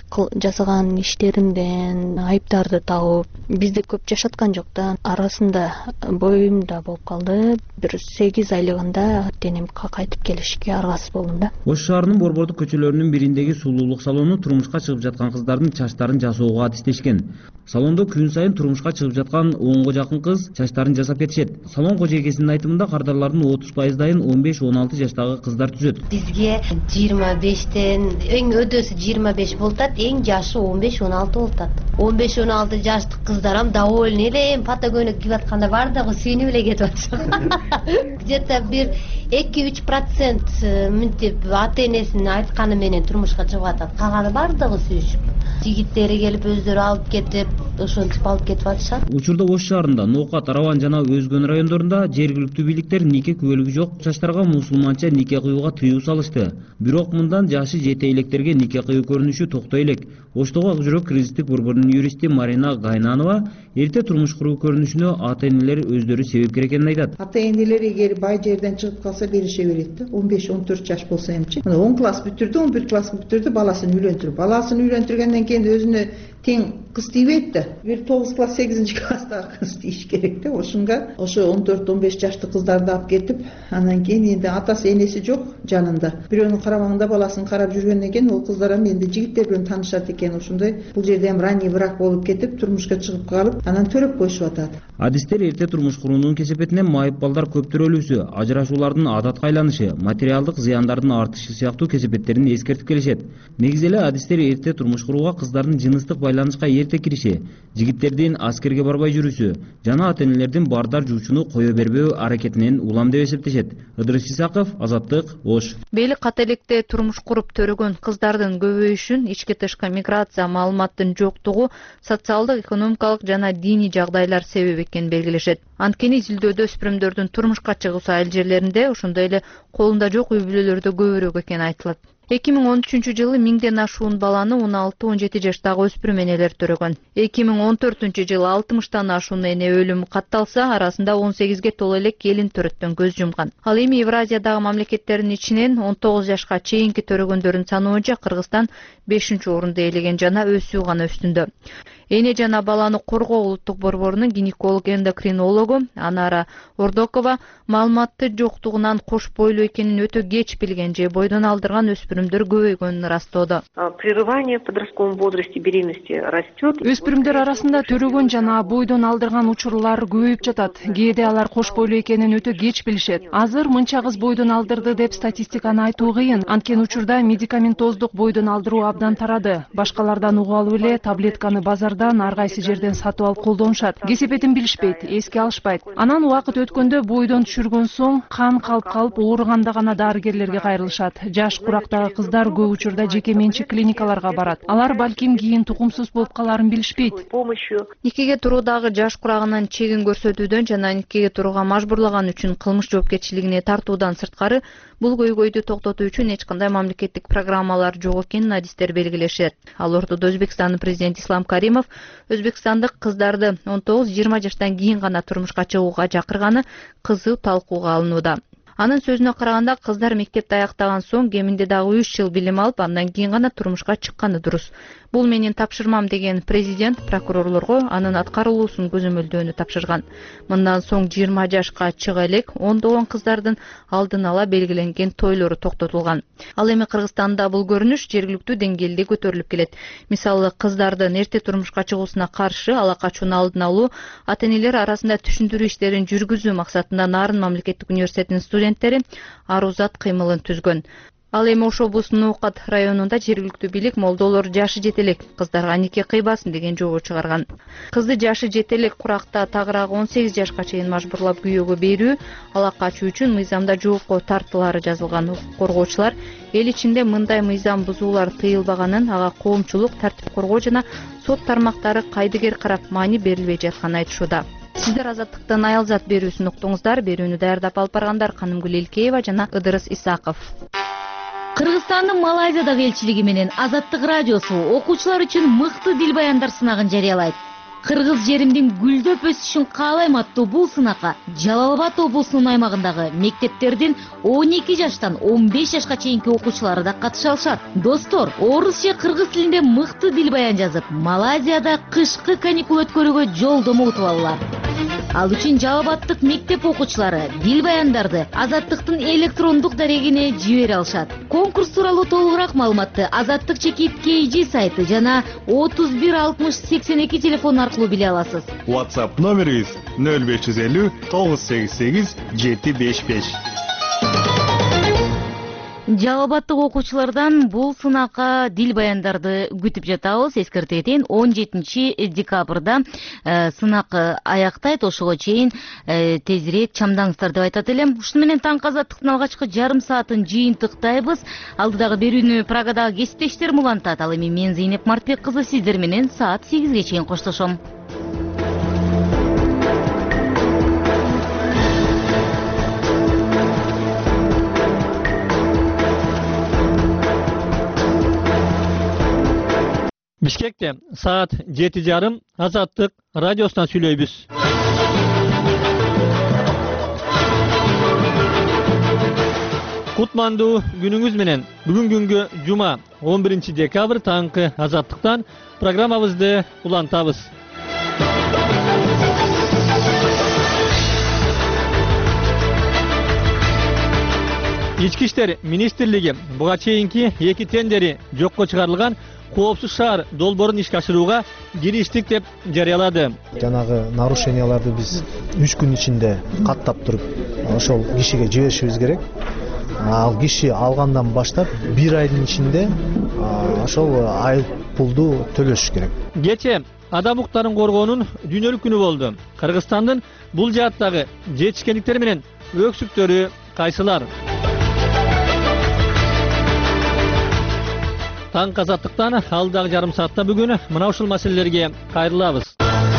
жасаган иштеримден айыптарды табып, бизде көп жашаткан жок да. Арасында боюмда болуп калды. Бир сегиз айлыгында ата энем кайтып келишке аргасыз болдум да. Ош шаарынын Борбордук көчөлөрүнүн бириндеги сулуулук салону турмушка чыгып жаткан кыздардын чачтарын жасоого адистешкен. Салондо күн сайын турмушка чыгып жаткан онго жакын кыз чачтарын жасап кетишет. Салон кожойкесинин айтымында кардарлардын отуз пайыздайын он беш он алты жаштагы кыздар түзөт. Бизге жыйырма бештен эң өдөсү жыйырма беш болуп атат, эң жашы он беш он алты болуп атат. он беш он алты жаштык кыздарам довольный эле, эми фотокөнүк кийип атканда бар дагы сүйүнүп эле кетип атышат. Где-то бир эки үч процент мынтип ата энесинин айтканы менен турмушка чыгып атат. Калганы бардыгы сүйүшүп. Жигиттери келип өздөрү алып кетип, ошентип алып кетип атышат. Учурда Ош шаарында, Ноокат, Арабан жана өзгөн райондорунда жергиликтүү бийликтер нике күбөлүгү жок чачтарга мусулманча нике кыюуга тыюу салышты. Бирок мындан жашы жете электерге нике кыюу көрүнүшү токтой элек. Оштогу Ак жүрөк кризистик борборунун юристи Марина Гайнанова эрте турмуш куруу көрүнүшүнө ата энелер өздөрү себепкер экенин айтат. Ата энелер эгер бай жерден чыгып калса берише берет да. он беш он төрт жаш болсо эмчи. Мына он класс бүтүрдү, он бир класс бүтүрдү, баласын үйлөндүрүп, баласын үйлөндүргөндөн кийин өзүнө тең кыз тийбейт да. Бир тогуз класс сегизинчи класстагы кыз тийиш керек да. Ошонга ошо он төрт он беш жаштык кыздарды алып кетип, анан кийин энди атасы энеси жок жанында. Бирөөнүн карамагында баласын карап жүргөндөн кийин ол кыздар эми энди жигиттер менен таанышат экен. Ошондой бул жерде эми ранний брак болуп кетип, турмушка чыгып калып, анан төрөп коюшуп атат. Адистер эрте турмуш куруунун кесепетинен майып балдар көп төрөлүүсү, ажырашуулардын адатка айланышы, материалдык зыяндардын артышы сыяктуу кесепеттерин эскертип келишет. Негизи эле адистер эрте турмуш курууга кыздардын жыныстык байланышка эрте кириши, жигиттердин аскерге барбай жүрүүсү жана ата энелердин бардар жуучуну кое бербөө аракетинен улам деп эсептешет. Ыдырыс Исаков, Азаттык, Ош. Бели ката электе турмуш куруп төрөгөн кыздардын көбөйүшүн ички тышкы миграция маалыматтын жоктугу, социалдык, экономикалык жана диний жагдайлар себеп экенин белгилешет. Анткени изилдөөдө өспүрүмдөрдүн турмушка чыгуусу айыл жерлеринде, ошондой эле колунда жок үй бүлөлөрдө көбүрөөк экени айтылат. эки миң он үчүнчү жылы миңден ашуун баланы он алты он жети жаштагы өспүрүм энелер төрөгөн. эки миң он төртүнчү жылы алтымыштан ашуун эне өлүмү катталса, арасында он сегизге толо элек келин төрөттөн көз жумган. Ал эми Евразиядагы мамлекеттердин ичинен он тогуз жашка чейинки төрөгөндөрдүн саны боюнча Кыргызстан бешинчи орунду ээлеген жана өсүү гана үстүндө. Эне жана баланы коргоо улуттук борборунун гинеколог эндокринологу Анара Ордокова маалыматты жоктугунан кош бойлуу экенин өтө кеч билген же бойдон алдырган өспүрүмдөр көбөйгөнүн ырастоодо. Прерывание в подростковом возрасте беременности растет. Өспүрүмдөр арасында төрөгөн жана бойдон алдырган учурлар көбөйүп жатат. Кээде алар кош бойлуу экенин өтө кеч билишет. Азыр мынча кыз бойдон алдырды деп статистиканы айтуу кыйын. Анткени учурда медикаментоздук бойдон алдыруу абдан тарады. Башкалардан угуп алып эле таблетканы базарда ар кайсы жерден сатып алып колдонушат. Кесепетин билишпейт, эске алышпайт. Анан убакыт өткөндө бойдон түшүргөн соң кан калып калып ооруганда гана дарыгерлерге кайрылышат. Жаш курактагы кыздар көп учурда жеке менчик клиникаларга барат. Алар балким кийин тукумсуз болуп каларын билишпейт. Никеге туруудагы жаш курагынан чегин көрсөтүүдөн жана никеге турууга мажбурлаган үчүн кылмыш жоопкерчилигине тартуудан сырткары бул көйгөйдү токтотуу үчүн эч кандай мамлекеттик программалар жок экенин адистер белгилешет. Ал ортодо Өзбекстандын президенти Ислам Каримов өзбекстандык кыздарды он тогуз жыйырма жаштан кийин гана турмушка чыгууга чакырганы кызуу талкууга алынууда. Анын сөзүнө караганда, кыздар мектепти аяктаган соң кеминде дагы үч жыл билим алып, андан кийин гана турмушка чыкканы дурус. Бул менин тапшырмам деген президент прокурорлорго анын аткарылуусун көзөмөлдөөнү тапшырган. Мындан соң жыйырма жашка чыга элек ондогон кыздардын алдын ала белгиленген тойлору токтотулган. Ал эми Кыргызстанда бул көрүнүш жергиликтүү деңгээлде көтөрүлүп келет. Мисалы, кыздардын эрте турмушка чыгуусуна каршы ала качууну алдын алуу, ата энелер арасында түшүндүрүү иштерин жүргүзүү максатында Нарын мамлекеттик университетинин студенттери арузат кыймылын түзгөн. Ал эми Ош облусунун Ноокат районунда жергиликтүү бийлик молдолор жашы жетелек кыздарга нике кыйбасын деген жобо чыгарган. Кызды жашы жетелек куракта тагыраагы он сегиз жашка чейин мажбурлап күйөөгө берүү, ала качуу үчүн мыйзамда жоопко тартылары жазылган. Коргоочулар эл ичинде мындай мыйзам бузуулар тыйылбаганын, ага коомчулук, тартип коргоо жана сот тармактары кайдыгер карап маани берилбей жатканын айтышууда. Сиздер Азаттыктын аялзат берүүсүн уктуңуздар. Берүүнү даярдап алып баргандар Канымгүл Элкеева жана Ыдырыс Исаков. Кыргызстандын Малайзиядагы элчилиги менен Азаттык радиосу окуучулар үчүн мыкты дил баяндар сынагын жарыялайт. Кыргыз жеримдин гүлдөп өсүшүн каалайм аттуу бул сынакка Жалал Абад облусунун аймагындагы мектептердин он эки жаштан он беш жашка чейинки окуучулары да катыша алышат. Достор, орус же кыргыз тилинде мыкты дил баян жазып, Малайзияда кышкы каникул өткөрүүгө жолдомо утуп алалар. Ал үчүн Жалал Абадтык мектеп окуучулары дил баяндарды Азаттыктын электрондук дарегине жибере алышат. Конкурс тууралуу толугураак маалыматты Азаттык чекит кей джи сайты жана отуз бир алтымыш сексен эки телефон аркылуу биле аласыз. WhatsApp номерибиз нөл беш жүз элүү тогуз сегиз сегиз жети беш беш. Жалал Абадтык окуучулардан бул сынакка дил баяндарды күтүп жатабыз. Эскерте кетейин, он жетинчи декабрда э, сынак аяктайт. Ошого чейин э, тезирээк чамдаңыздар деп айтат элем. Ушуну менен таңкы Азаттыктын алгачкы жарым саатын жыйынтыктайбыз. Алдыдагы берүүнү Прагадагы кесиптештерим улантат. Ал эми мен Зейнеп Мартбек кызы сиздер менен саат сегизге чейин коштошом. Бишкекте саат жети жарым Азаттык радиосунан сүйлөйбүз. Кутмандуу күнүңүз менен. Бүгүн күнгө жума он биринчи декабрь таңкы Азаттыктан программабызды улантабыз. Ички иштер министрлиги буга чейинки эки тендери жокко чыгарылган коопсуз шаар долбоорун ишке ашырууга кириштик деп жарыялады. Жанагы нарушенияларды биз үч күн ичинде каттап туруп ошол кишиге жиберишибиз керек. Ал киши алгандан баштап бир айдын ичинде ошол айып пулду төлөш керек. Кече адам укуктарын коргоонун дүйнөлүк күнү болду. Кыргызстандын бул жааттагы жетишкендиктери менен өксүктөрү кайсылар? Таң Азаттыктан алдагы жарым саатта бүгүн мына ушул маселелерге кайрылабыз.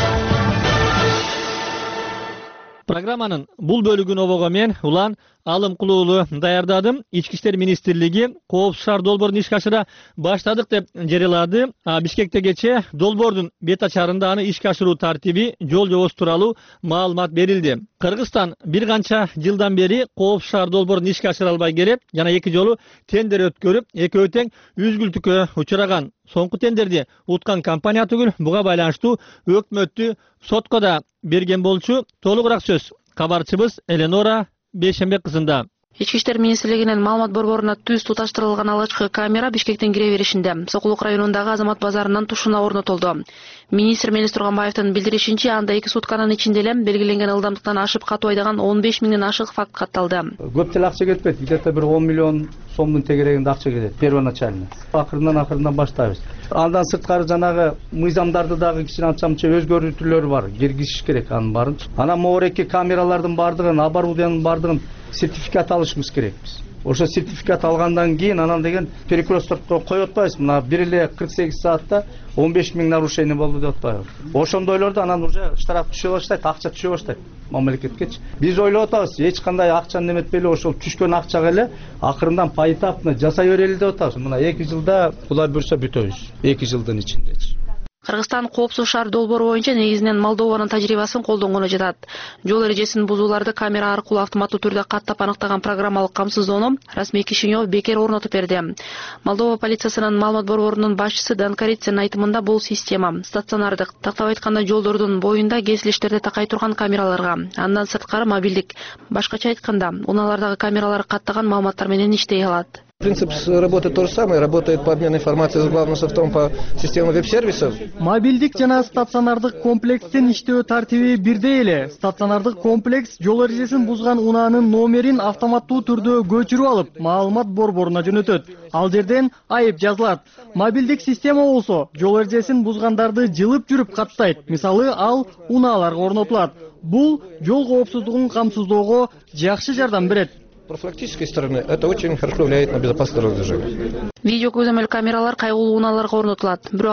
Программанын бул бөлүгүн обого мен Улан Алым Кулуулу даярдадым. Ички иштер министрлиги коопсуз шаар долбоорун ишке ашыра баштадык деп жарыялады. Бишкекте кече долбоордун бет ачарында аны ишке ашыруу тартиби, жол жобосу тууралуу маалымат берилди. Кыргызстан бир канча жылдан бери коопсуз шаар долбоорун ишке ашыра албай келет. Жана эки жолу тендер өткөрүп, экөө тең үзгүлтүккө учураган. Соңку тендерди уткан компания түгүл, буга байланыштуу өкмөттү сотко да берген болчу. Толугураак сөз кабарчыбыз Эленора Бейшембек кызында. Ички иштер министрлигинин маалымат борборуна түз туташтырылган алгачкы камера Бишкектин кире беришинде Сокулук районундагы Азамат базарынын тушуна орнотулду. Министр Мелис Турганбаевдин билдиришинче, анда эки сутканын ичинде эле белгиленген ылдамдыктан ашып катуу айдаган он беш миңден ашык факт катталды. Көп деле акча кетпейт. Где-то бир он миллион сомдун тегерегинде акча кетет первоначально. Акырынан акырынан баштайбыз. Андан сырткары жанагы мыйзамдарды дагы кичине анча-мынча өзгөртүүлөр бар. Киргизиш керек анын баарын. Анан могуреки камералардын бардыгын, оборудованиянын бардыгын сертификат алышыбыз керекпиз. Ошо сертификат алгандан кийин анан деген перекрестокко коюп атпайбыз. Мына бир эле кырк сегиз саатта он беш миң нарушение болду деп атпайбыз. Ошондойлордо анан уже штраф түшө баштайт, акча түшө баштайт мамлекеткечи. Биз ойлоп атабыз, эч кандай акчаны неметпейли, ошол түшкөн акчага эле акырындан поэтапно жасай берели деп атабыз. Мына эки жылда Кудай буйрса бүтөбүз. эки жылдын ичиндечи. Кыргызстан коопсуз шаар долбоору боюнча негизинен Молдованын тажрыйбасын колдонгону жатат. Жол эрежесин бузууларды камера аркылуу автоматтуу түрдө каттап аныктаган программалык камсыздоону Расмий Кишинев бекер орнотуп берди. Молдова полициясынын маалымат борборунун башчысы Дан Карицын айтымында бул система стационардык, тактап айтканда жолдордун боюнда кесилиштерди такай турган камераларга, андан сырткары мобилдик, башкача айтканда унаалардагы камералар каттаган маалыматтар менен иштей алат. Принцип работы тот же самый, работает по обмену информацией с главным софтом по системе веб-сервисов. Мобилдик жана стационардык комплекстин иштөө тартиби бирдей эле. Стационардык комплекс жол эрежесин бузган унаанын номерин автоматтуу түрдө көчүрүп алып, маалымат борборуна жөнөтөт. Ал жерден айып жазылат. Мобилдик система болсо жол эрежесин бузгандарды жылып жүрүп каттайт. Мисалы, ал унааларга орнотулат. Бул жол коопсуздугун камсыздоого жакшы жардам берет. Профилактической стороны это очень хорошо влияет на безопасность дорожного движения. Видео көзөмөл камералар кайгылуу унааларга орнотулат. Бирок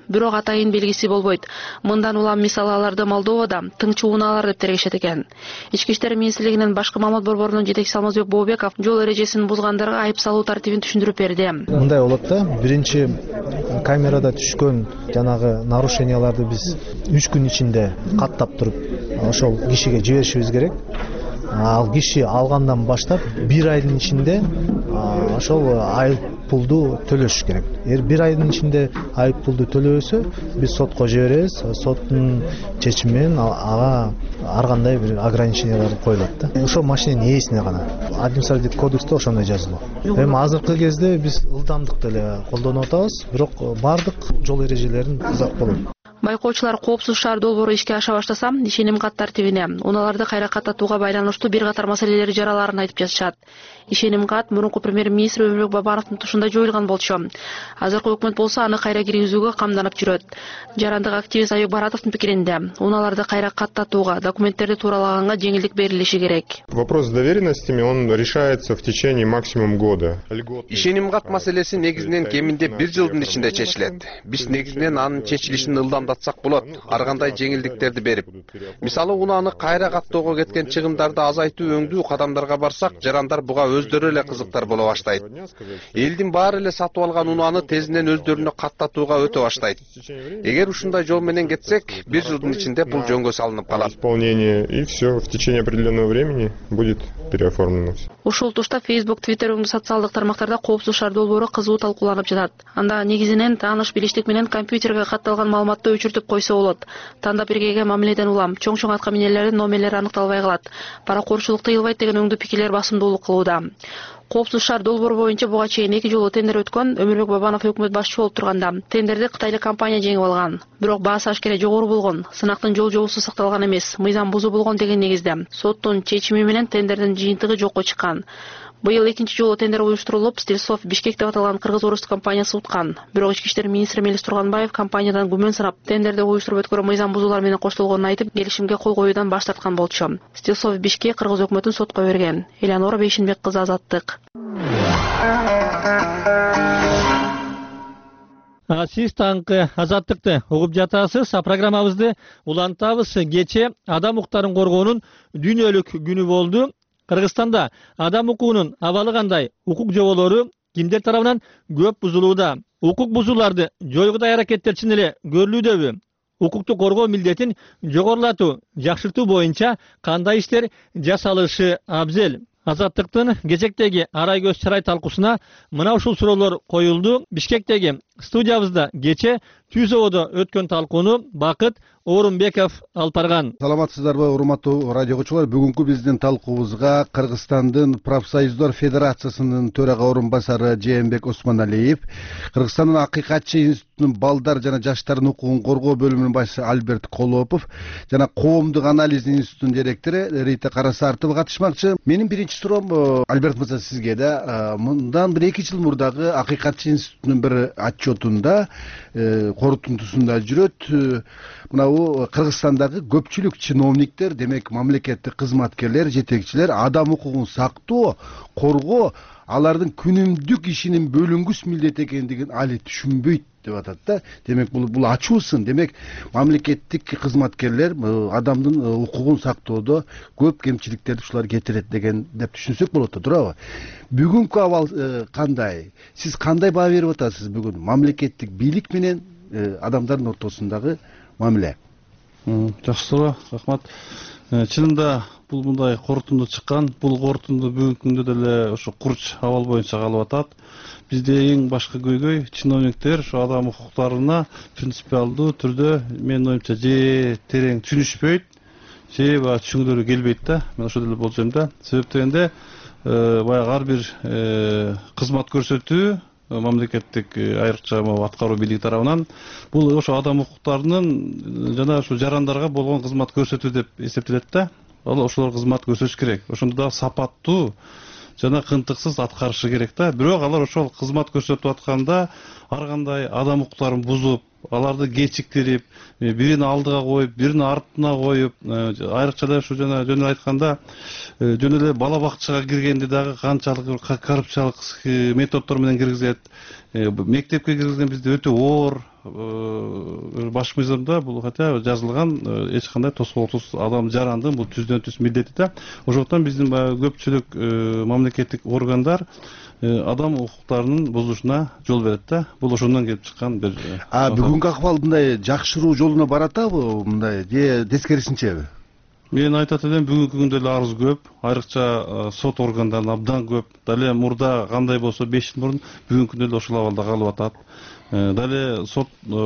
бирок атайын белгиси болбойт. Мындан улам мисалы аларды Молдовада тыңчы унаалар деп тергешет экен. Ички иштер министрлигинин башкы маалымат борборунун жетекчиси Алмазбек Бообеков жол эрежесин бузгандарга айып салуу тартибин түшүндүрүп берди. Мындай болот да, биринчи камерада түшкөн жанагы нарушенияларды биз үч күн ичинде каттап туруп ошол кишиге жиберишибиз керек. Ал киши алгандан баштап бир айдын ичинде ошол айып пулду төлөш керек. Эгер бир айдын ичинде айып пулду төлөбөсө, биз сотко жиберебиз. Соттун чечими менен ага ар кандай бир ограничениялар коюлат да. Ошол машиненин ээсине гана. Административдик кодексте ошондой жазылуу. Эми азыркы кезде биз ылдамдыкты эле колдонуп атабыз, бирок бардык жол эрежелерин узак болот. Байкоочулар коопсуз шаар долбоору ишке аша баштаса, ишеним кат тартибине, унааларды кайра каттатууга байланыштуу бир катар маселелер жараларын айтып жатышат. Ишеним кат мурунку премьер-министр Өмүрбек Бабановдун тушунда жоюлган болчу. Азыркы өкмөт болсо аны кайра киргизүүгө камданып жүрөт. Жарандык активист Айык Баратовдун пикиринде, унааларды кайра каттатууга, документтерди тууралаганга жеңилдик берилиши керек. Вопрос с доверенностями, он решается в течение максимум года. Ишеним кат маселеси негизинен кеминде бир жылдын ичинде чечилет. Биз негизинен анын чечилишин ылдамдатсак болот, ар кандай жеңилдиктерди берип. Мисалы, унааны кайра каттоого кеткен чыгымдарды азайтуу өңдүү кадамдарга барсак, жарандар буга өздөрү эле кызыктар боло баштайт. Элдин баары эле сатып алган унааны тезинен өздөрүнө каттатууга өтө баштайт. Эгер ушундай жол менен кетсек, бир жылдын ичинде бул жөнгө салынып калат. Исполнение и все в течение определенного времени будет переоформлено. Ушул тушта Facebook, Twitter өңдүү социалдык тармактарда коопсуз шаар долбоору кызуу талкууланып жатат. Анда негизинен тааныш билиштик менен компьютерге катталган маалыматты өчүртүп койсо болот. Тандап эргеге мамиледен улам чоң-чоң атка минелердин номерлери аныкталбай калат. Паракорчулук тыйылбайт деген өңдүү пикирлер басымдуулук кылууда. Коопсуз шаар долбоору боюнча буга чейин эки жолу тендер өткөн Өмүрбек Бабанов өкмөт башчы болуп турганда, тендерди кытайлык компания жеңип алган. Бирок баасы ашкере жогору болгон, сынактын жол жобосу сакталган эмес, мыйзам бузуу болгон деген негизде соттун чечими менен тендердин жыйынтыгы жокко чыккан. Быйыл экинчи жолу тендер уюштурулуп, Стильсов Бишкек деп аталган кыргыз-орус компаниясы уткан. Бирок ички иштер министри Мелис Турганбаев компаниядан күмөн санап, тендерди уюштуруп өткөрүү мыйзам бузуулар менен коштолгонун айтып, келишимге кол коюудан баш тарткан болчу. Стильсов Бишкек кыргыз өкмөтүн сотко берген. Элеонора Бейшинбек кызы, Азаттык. Сиз таңкы Азаттыкты угуп жатасыз. Программабызды улантабыз. Кече адам укуктарын коргоонун дүйнөлүк күнү болду. Кыргызстанда адам укугунун абалы кандай, укук жоболору кимдер тарабынан көп бузулууда? Укук бузууларды жоюудай аракеттер чын эле көрүлүүдөбү? Укукту коргоо милдетин жогорулатуу, жакшыртуу боюнча кандай иштер жасалышы абзел? Азаттыктын кечектеги арай көз чырай талкуусуна мына ушул суроолор коюлду. Бишкектеги студиябызда кече Түзөбодо өткөн талкууну Бакыт Орунбеков алып барган. Саламатсыздарбы, урматтуу радио угуучулар? Бүгүнкү биздин талкуубузга Кыргызстандын профсоюздар федерациясынын төрага орун басары Жээнбек Осмоналиев, Кыргызстандын Акыйкатчы институтунун балдар жана жаштардын укугун коргоо бөлүмүнүн башчысы Альберт Колопов жана Коомдук анализ институтунун директору Рита Карасартова катышмакчы. Менин биринчи суроом Альберт мырза сизге да. Мындан бир эки жыл мурдагы Акыйкатчы институтунун бир отчетунда, корутундусунда жүрөт. Мынау Кыргызстандагы көпчүлүк чиновниктер, демек мамлекеттик кызматкерлер, жетекчилер адам укугун сактоо, коргоо, алардын күнүмдүк ишинин бөлүнгүс милдет экендигин али түшүнбөйт деп атат да. Демек бул бул ачуу сын. Демек мамлекеттик кызматкерлер адамдын укугун сактоодо көп кемчиликтерди ушулар кетирет деген деп түшүнсөк болот да, туурабы? Бүгүнкү абал кандай? Сиз кандай баа берип атасыз бүгүн мамлекеттик бийлик менен адамдардын ортосундагы мамиле? Жакшы суроо, рахмат. Чынында бул мындай корутунду чыккан, бул корутунду бүгүнкү күндө деле ошо курч абал боюнча калып атат. Бизде эң башкы көйгөй чиновниктер ошо адам укуктарына принципиалдуу түрдө менин оюмча же терең түшүнүшпөйт, же баягы түшүнгүлөрү келбейт да. Мен ошол деле болжойм да. Себеп дегенде баягы ар бир кызмат көрсөтүү мамлекеттик айрыкча аткаруу бийлиги тарабынан бул ошо адам укуктарынын жана ошо жарандарга болгон кызмат көрсөтүү деп эсептелет да. Ал ошолор кызмат көрсөтүш керек. Ошондо да сапаттуу жана кынтыксыз аткарышы керек да. Бирок алар ошол кызмат көрсөтүп атканда ар кандай адам укуктарын бузуп, аларды кечиктирип, бирин алдыга коюп, бирин артына коюп, айрыкча да ушу жана жөн эле айтканда, жөн эле бала бакчага киргенде дагы канчалык коррупциялык методдор менен киргизет. Мектепке киргизген бизде өтө оор, баш мыйзамда бул хотя жазылган эч кандай тоскоолсуз адам жарандын бул түздөн түз милдети да. Ошондуктан биздин баягы көпчүлүк мамлекеттик органдар адам укуктарынын бузушуна жол берет да. Бул ошондон келип чыккан бир. А бүгүнкү акыбал мындай жакшыруу жолуна баратабы, мындай же тескерисинчеби? Мен айтат элем, бүгүнкү күндө эле арыз көп, айрыкча сот органдарында абдан көп. Дале мурда кандай болсо беш жыл мурун, бүгүнкү күндө эле ошол абалда калып атат. Дале сот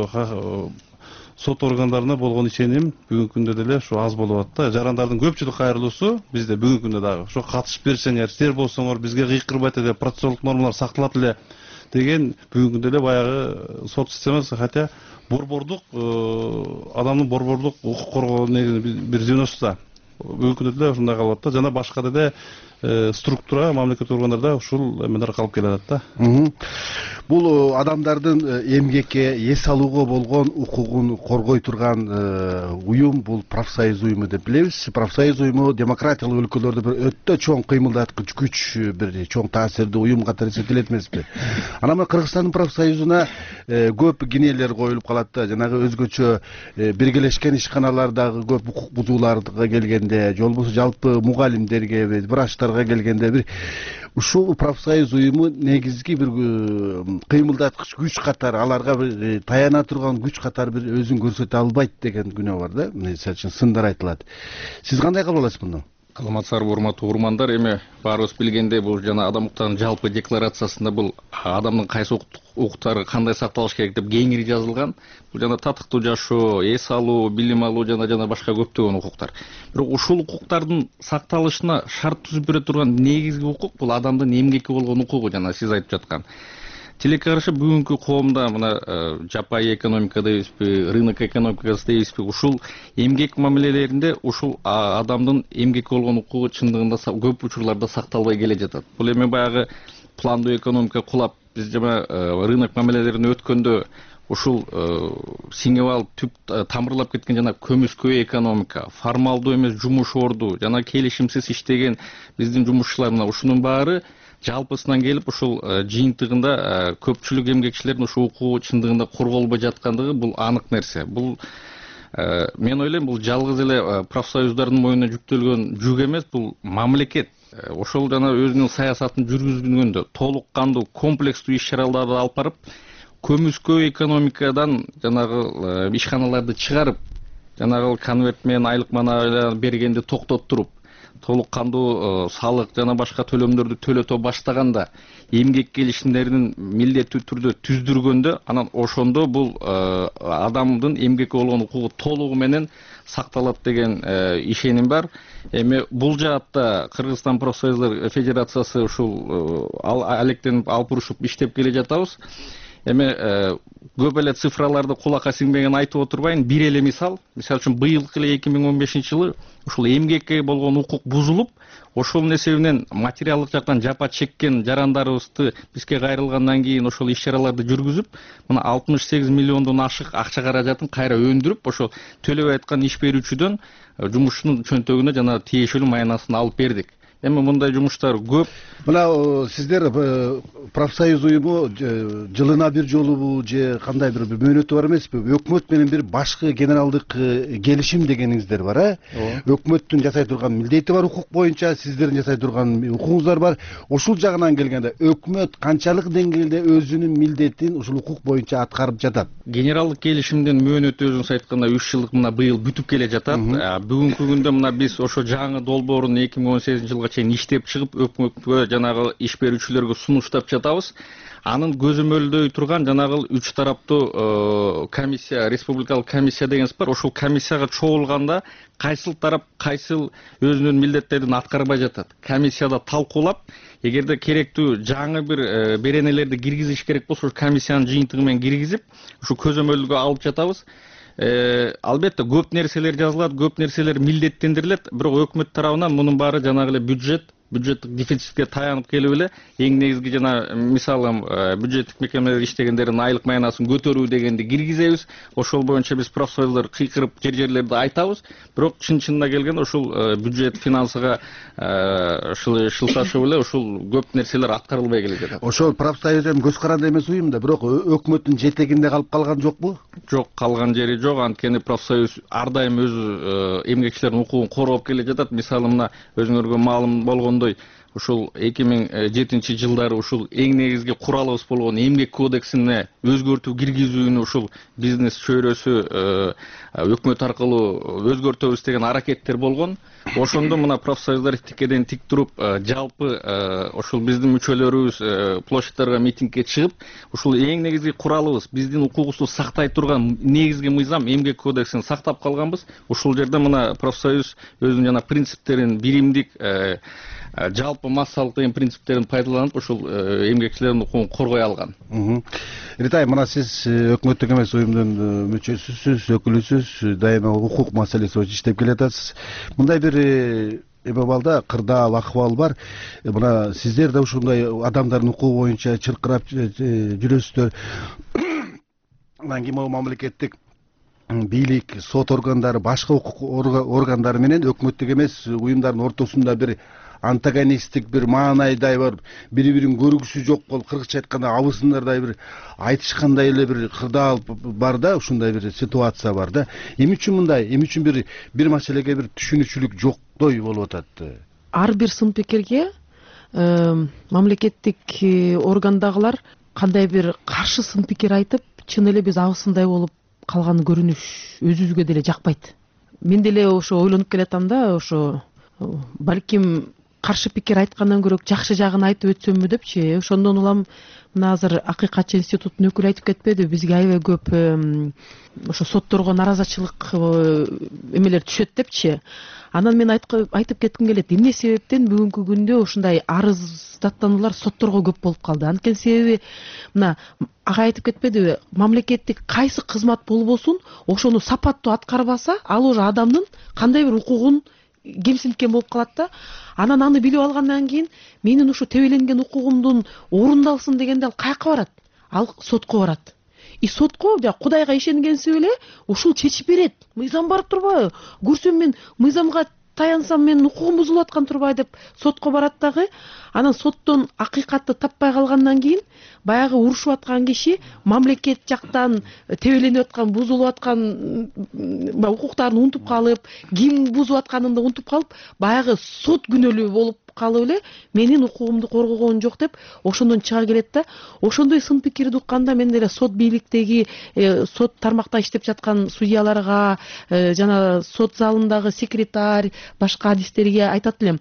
сот органдарына болгон ишеним бүгүнкү күндө деле ушу аз болуп атат да. Жарандардын көпчүлүк кайрылуусу бизде бүгүнкү күндө дагы ошо катышып берсеңер, силер болсоңор бизге кыйкырбайт эле, процессуалдык нормалар сакталат эле деген бүгүнкү күндө эле баягы сот системасы, хотя борбордук адамдын борбордук укук коргоо бир звеносу да бүгүнкү күндө деле ушундай калып атат да. Жана башка деле структура мамлекеттик органдарда ушул эмелер калып келатат да. Бул адамдардын эмгекке, эс алууга болгон укугун коргой турган уюм бул профсоюз уюму деп билебиз. Профсоюз уюму демократиялык өлкөлөрдө бир өтө чоң кыймылдаткыч күч, бир чоң таасирдүү уюм катары эсептелет эмеспи? Анан Кыргызстандын профсоюзуна көп кинелер коюлуп калат да. Жанагы өзгөчө биргелешкен ишканалардагы көп укук бузууларга келгенде, же болбосо жалпы мугалимдерге, врачтарга келгенде бир ушул профсоюз уюму негизги бир кыймылдаткыч күч катары, аларга бир таяна турган күч катары бир өзүн көрсөтө албайт деген күнөө бар да. Мисалы үчүн сындар айтылат. Сиз кандай кабыл аласыз муну? Каламатсыздарбы, урматтуу угармандар, эми баарыбыз билгендей бул жана адам укуктарынын жалпы декларациясында бул адамдын кайсы укуктары кандай сакталыш керек деп кеңири жазылган. Бул жана татыктуу жашоо, эс алуу, билим алуу жана жана башка көптөгөн укуктар. Бирок ушул укуктардын сакталышына шарт түзүп бере турган негизги укук бул адамдын эмгекке болгон укугу, жана сиз айтып жаткан. Тилекке каршы бүгүнкү коомдо мына жапайы экономика дейбизби, рынок экономикасы дейбизби, ушул эмгек мамилелеринде ушул адамдын эмгекке болгон укугу чындыгында көп учурларда сакталбай келе жатат. Бул эми баягы пландуу экономика кулап, биз жана рынок мамилелерине өткөндө ушул сиңип алып түп тамырлап кеткен жана көмүскө экономика, формалдуу эмес жумуш орду, жана келишимсиз иштеген биздин жумушчулар, мына ушунун баары жалпысынан келип ушул жыйынтыгында көпчүлүк эмгекчилердин ушул укугу чындыгында корголбой жаткандыгы бул анык нерсе. Бул мен ойлойм, бул жалгыз эле профсоюздардын мойнуна жүктөлгөн жүк эмес, бул мамлекет ошол жана өзүнүн саясатын жүргүзгөндө толук кандуу комплекстүү иш-чараларды алып барып, көмүскө экономикадан жанагы ишканаларды чыгарып, жанагы конверт менен айлык мана бергенди токтотуруп, толук кандуу салык жана башка төлөмдөрдү төлөтө баштаганда, эмгек келишимдерин милдеттүү түрдө түздүргөндө, анан ошондо бул адамдын эмгекке болгон укугу толугу менен сакталат деген ишеним бар. Эми бул жаатта Кыргызстан профсоюздар федерациясы ушул алектенип алып урушуп иштеп келе жатабыз. Эми көп эле цифраларды кулакка сиңбеген айтып отурбайын, бир эле мисал, мисалы үчүн быйылкы эле эки миң он бешинчи жылы ушул эмгекке болгон укук бузулуп, ошонун эсебинен материалдык жактан жапа чеккен жарандарыбызды бизге кайрылгандан кийин ошол иш-чараларды жүргүзүп, мына алтымыш сегиз миллиондон ашык акча каражатын кайра өндүрүп, ошо төлөп айткан иш берүүчүдөн жумушчунун чөнтөгүнө жана тиешелүү маянасын алып бердик. Эми мындай жумуштар көп. Мына сиздер профсоюз уюму жылына бир жолубу же кандай бир мөөнөтү бар эмеспи? Өкмөт менен бир башкы генералдык келишим дегениңиздер бар, э? Өкмөттүн жасай турган милдети бар укук боюнча, сиздердин жасай турган укугуңуздар бар. Ушул жагынан келгенде өкмөт канчалык деңгээлде өзүнүн милдетин ушул укук боюнча аткарып жатат? Генералдык келишимдин мөөнөтү өзүңүз айткандай үч жылдык мына быйыл бүтүп келе жатат. Бүгүнкү күндө мына биз ошо жаңы долбоорун эки миң он сегизинчи жылга чейин иштеп чыгып, өкмөткө жанагы иш берүүчүлөргө сунуштап жатабыз. Анын көзөмөлдөй турган жанагы үч тараптуу комиссия, республикалык комиссия дегенс бар. Ошол комиссияга чогулганда кайсыл тарап кайсыл өзүнүн милдеттерин аткарбай жатат. Комиссияда талкуулап, эгерде керектүү жаңы бир беренелерди киргизиш керек болсо, комиссиянын жыйынтыгы менен киргизип, ушу көзөмөлгө алып жатабыз. Албетте көп нерселер жазылат, көп нерселер милдеттендирилет, бирок өкмөт тарабынан мунун баары жанагы эле бюджет, бюджеттик дефицитке таянып келип эле эң негизги жана мисалы бюджеттик мекемелер иштегендердин айлык маянасын көтөрүү дегенди киргизебиз. Ошол боюнча биз профсоюздар кыйкырып жер жерлерде айтабыз. Бирок чын чынына келген ушул бюджет финансыга шылташып эле ушул көп нерселер аткарылбай келе жатат. Ошол профсоюз эми көз каранды эмес уюм да, бирок өкмөттүн жетегинде калып калган жокпу? Жок, калган жери жок. Анткени профсоюз ар дайым өз эмгекчилердин укугун коргоп келе жатат. Мисалы мына өзүңөргө маалым болгондой, ушул эки миң жетинчи жылдары ушул эң негизги куралыбыз болгон эмгек кодексине өзгөртүү киргизүүнү ушул бизнес чөйрөсү өкмөт аркылуу өзгөртөбүз деген аракеттер болгон. Ошондо мына профсоюздар тикеден тик туруп, жалпы ошул биздин мүчөлөрүбүз площадьтарга митингге чыгып, ушул эң негизги куралыбыз, биздин укугубузду сактай турган негизги мыйзам эмгек кодексин сактап калганбыз. Ушул жерде мына профсоюз өзүнүн жана принциптерин, биримдик, жалпы массалык деген принциптерин пайдаланып, ушул эмгекчилердин укугун коргой алган. Ритай, мына сиз өкмөттүк эмес уюмдун мүчөсүсүз, өкүлүсүз, дайыма укук маселеси боюнча иштеп келатасыз. Мындай бир эме балда кырдаал акыбал бар. Мына сиздер да ушундай адамдардын укугу боюнча чыркырап жүрөсүздөр. Анан кийин мамлекеттик бийлик, сот органдары, башка укук органдары менен өкмөттүк эмес уюмдардын ортосунда бир антагонисттик бир маанайдай бар, бири бирин көргүсү жок болуп, кыргызча айтканда абысындардай бир айтышкандай эле бир кырдаал бар да, ушундай бир ситуация бар да. Эмне үчүн мындай, эмне үчүн бир бир маселеге бир түшүнүкчүлүк жоктой болуп атат? Ар бир сын пикирге мамлекеттик органдагылар кандай бир каршы сын пикир айтып, чын эле биз абысындай болуп калган көрүнүш өзүбүзгө деле жакпайт. Мен деле ошо ойлонуп келатам да, ошо балким каршы пикир айткандан көрө жакшы жагын айтып өтсөмбү депчи. Ошондон улам мына азыр Акыйкатчы институтунун өкүлү айтып кетпеди, бизге аябай көп ошо сотторго наразачылык эмелер түшөт депчи. Анан мен айтып кетким келет, эмне себептен бүгүнкү күндө ушундай арыздаттануулар сотторго көп болуп калды? Анткени себеби мына ага айтып кетпедиби, мамлекеттик кайсы кызмат болбосун, ошону сапаттуу аткарбаса, ал уже адамдын кандай бир укугун кемсинткен болуп калат да. Анан аны билип алгандан кийин менин ушу тебеленген укугумдун орундалсын дегенде ал каяка барат? Ал сотко барат. И сотко Кудайга ишенгенсип эле ушул чечип берет. Мыйзам бар турбайбы? Көрсөм мен мыйзамга таянсам менин укугум бузулуп аткан турбай деп сотко барат дагы. Анан соттон акыйкатты таппай калгандан кийин баягы урушуп аткан киши мамлекет жактан тебеленип аткан, бузулуп аткан укуктарын унутуп калып, ким бузуп атканын да унутуп калып, баягы сот күнөөлүү болуп калып эле менин укугумду коргогон жок деп ошондон чыга келет да. Ошондой сын пикирди укканда мен деле сот бийликтеги, сот тармакта иштеп жаткан судьяларга жана сот залындагы секретарь, башка адистерге айтат элем.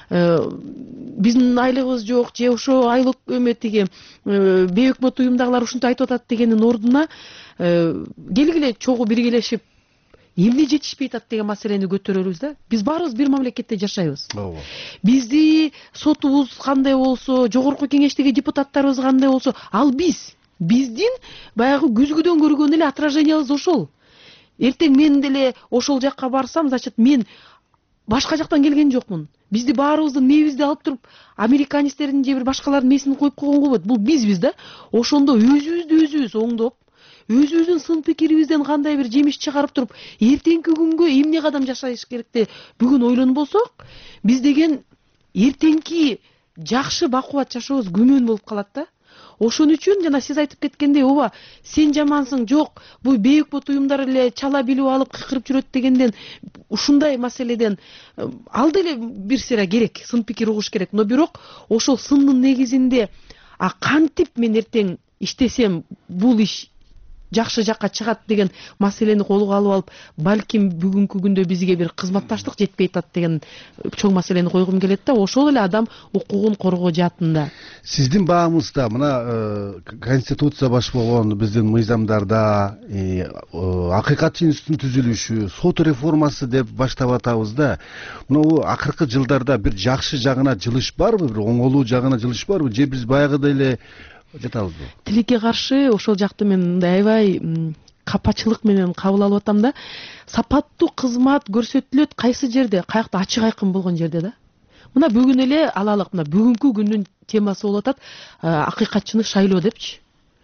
Биздин айлыгыбыз жок, же ошо айлык эметиги бейөкмөт уюмдагылар ушинтип айтып атат дегендин ордуна келгиле чогуу биргелешип эмне жетишпей атат деген маселени көтөрөлүбүз да. Биз баарыбыз бир мамлекетте жашайбыз. Бизди сотубуз кандай болсо, жогорку кеңештеги депутаттарыбыз кандай болсо, ал биз. Биздин баягы күзгүдөн көргөн эле отражениябыз ошол. Эртең мен деле ошол жакка барсам, значит мен башка жактан келген жокмун. Бизди баарыбыздын мээбизди алып туруп, американецтердин же бир башкалардын мээсин коюп койгонго болбойт. Бул бизбиз да. Ошондо өзүбүздү өзүбүз оңдоп, өзүбүздүн сын пикирибизден кандай бир жемиш чыгарып туруп, эртеңки күнгө эмне кадам жашаш керекти бүгүн ойлонбосок, биз деген эртеңки жакшы бакубат жашообуз күмөн болуп калат да. Ошон үчүн жана сиз айтып кеткендей, ооба, сен жамансың, жок, бул бейөкмөт уюмдар эле чала билип алып кыйкырып жүрөт дегенден, ушундай маселеден ал деле бир сыйра керек, сын пикир угуш керек. Но бирок ошол сындын негизинде а кантип мен эртең иштесем бул иш жакшы жакка чыгат деген маселени колго алып алып, балким бүгүнкү күндө бизге бир кызматташтык жетпей атат деген чоң маселени койгум келет да. Ошол эле адам укугун коргоо жаатында. Сиздин баамызда мына конституция баш болгон биздин мыйзамдарда Акыйкатчы институтунун түзүлүшү, сот реформасы деп баштап атабыз да. Мына акыркы жылдарда бир жакшы жагына жылыш барбы, бир оңолуу жагына жылыш барбы, же биз баягыдай эле жатабызбы? Тилекке каршы ошол жакты мен мындай аябай капачылык менен кабыл алып атам да. Сапаттуу кызмат көрсөтүлөт кайсы жерде? Каякта ачык айкын болгон жерде да. мына бүгүн эле алалык, мына бүгүнкү күндүн темасы болуп атат акыйкатчыны шайлоо депчи.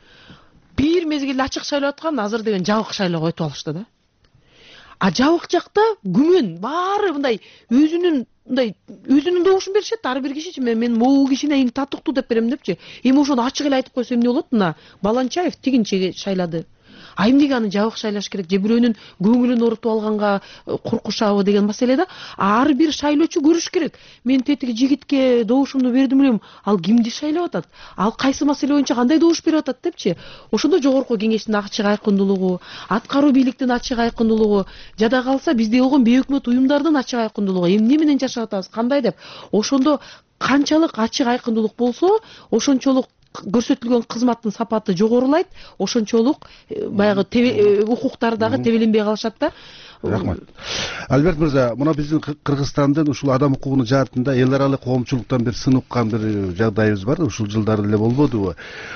Бир мезгилде ачык шайлап аткан, азыр деген жабык шайлоого өтүп алышты да. А жабык жакта күмөн баары мындай өзүнүн мындай өзүнүн добушун беришет. Ар бир кишичи мен мен могу кишине эң татыктуу деп берем депчи. Эми ошону ачык эле айтып койсо эмне болот? Мына Баланчаев тигинче шайлады. А эмнеге аны жабык шайлаш керек? Же бирөөнүн көңүлүн орутуп алганга куркушабы деген маселе да. Ар бир шайлоочу көрүш керек. Мен тетиги жигитке добушумду бердим элем, ал кимди шайлап атат? Ал кайсы маселе боюнча кандай добуш берип атат депчи. Ошондо жогорку кеңештин ачык айкындуулугу, аткаруу бийликтин ачык айкындуулугу, жада калса бизде болгон бейөкмөт уюмдардын ачык айкындуулугу, эмне менен жашап атабыз, кандай деп. Ошондо канчалык ачык айкындуулук болсо, ошончолук көрсөтүлгөн кызматтын сапаты жогорулайт, ошончолук баягы укуктар дагы тебеленбей калышат да. Рахмат. Альберт мырза, мына биздин Кыргызстандын ушул адам укугунун жаатында эл аралык коомчулуктан бир сын уккан бир жагдайыбыз бар. Ушул жылдары эле болбодубу?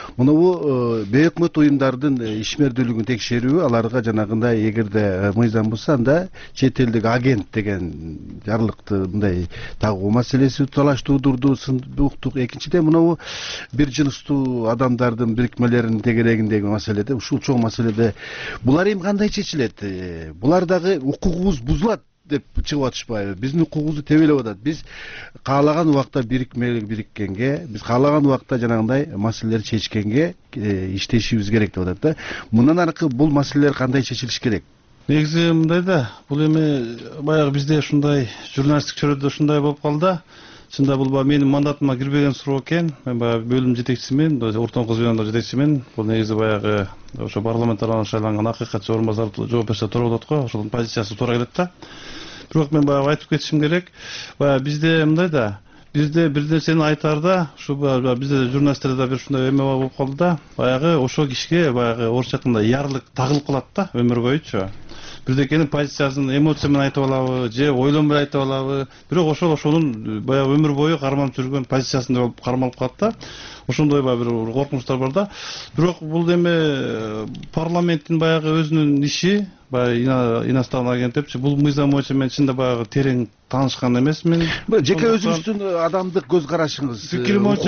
Мунабу бейөкмөт уюмдардын ишмердүүлүгүн текшерүү, аларга жанагындай эгерде мыйзам бузса, анда чет элдик агент деген жарлыкты мындай тагуу маселеси талаш туудурду, сын уктук. Экинчиден мунабу бир жыныстуу адамдардын бирикмелеринин тегерегиндеги маселеде, ушул чоң маселеде булар эми кандай чечилет? Булар дагы укугубуз бузулат деп чыгып атышпайбы? Биздин укугубузду тебелеп атат. Биз каалаган убакта бирикмелик бириккенге, биз каалаган убакта жанагындай маселелерди чечкенге иштешибиз керек деп атат да. Мындан аркы бул маселелер кандай чечилиш керек? Негизи мындай да, бул эми баягы бизде ушундай журналисттик чөйрөдө ушундай болуп калды. Чында бул баягы менин мандатыма кирбеген суроо экен. Мен баягы бөлүм жетекчисимин, ортоңку звенодо жетекчисимин. Бул негизи баягы ошо парламент тарабынан шайланган акыйкатчы орун басары жооп берсе туура болот го, ошонун позициясы туура келет да. Бирок мен баягы айтып кетишим керек. Баягы бизде мындай да, бизде бир нерсени айтаарда, ушу бизде журналисттерде бир ушундай эме болуп калды да, баягы ошол кишиге баягы орусча айтканда ярлык тагылып калат да, өмүр боюнча. Бирдекенин позициясын эмоция менен айтып алабы, же ойлонбой айтып алабы, бирок ошол ошонун баягы өмүр бою карманып жүргөн позициясында болуп кармалып калат да. Ошондой баягы бир коркунучтар бар да. Бирок бул эми парламенттин баягы өзүнүн иши, баягы иностранный агент депчи, бул мыйзам боюнча мен чында баягы терең таанышкан эмесмин. Жеке өзүңүздүн адамдык көз карашыңыз, пикирим боюнча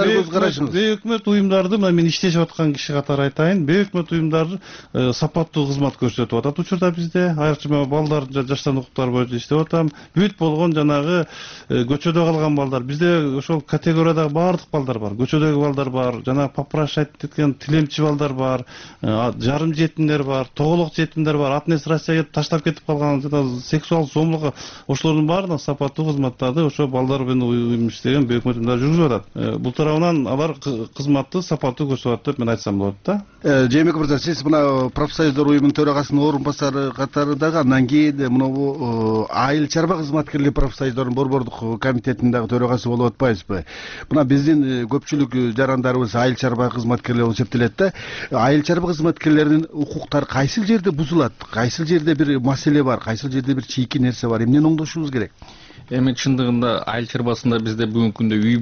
бейөкмөт уюмдарды мен иштешип аткан киши катары айтайын, бейөкмөт уюмдар сапаттуу кызмат көрсөтүп атат учурда бизде. Айрыкча балдар жаштардын укуктары боюнча иштеп атам. Бүт болгон жанагы көчөдө калган балдар, бизде ошол категориядагы баардык балдар бар. Көчөдөгү балдар бар, жана попрошать эткен тилемчи балдар бар, жарым жетимдер бар, тоголок жетимдер бар, ата энеси Россияга таштап кетип калган, жана сексуалдык зомбулукка, ошолордун баарына сапаттуу кызматтарды ошо балдар менен уюм иштеген бейөкмөт уюмдар жүргүзүп атат. Бул тарабынан алар кызматты сапаттуу көрсөтүп атат деп мен айтсам болот да. Жээнбеков мырза, сиз мына профсоюздар уюмунун төрагасынын орун басары катары дагы, андан кийин мынабу айыл чарба кызматкерлер профсоюздарынын борбордук комитетинин дагы төрагасы болуп атпайсызбы? Мына биздин көпчүлүк жарандарыбыз айыл чарба кызматкерлери болуп эсептелет да. Айыл чарба кызматкерлеринин укуктары кайсыл жерде бузулат? Кайсыл жерде бир маселе бар? Кайсыл жерде бир чийки нерсе бар? Эмнени оңдошубуз керек? Эми чындыгында айыл чарбасында бизде бүгүнкү күндө үй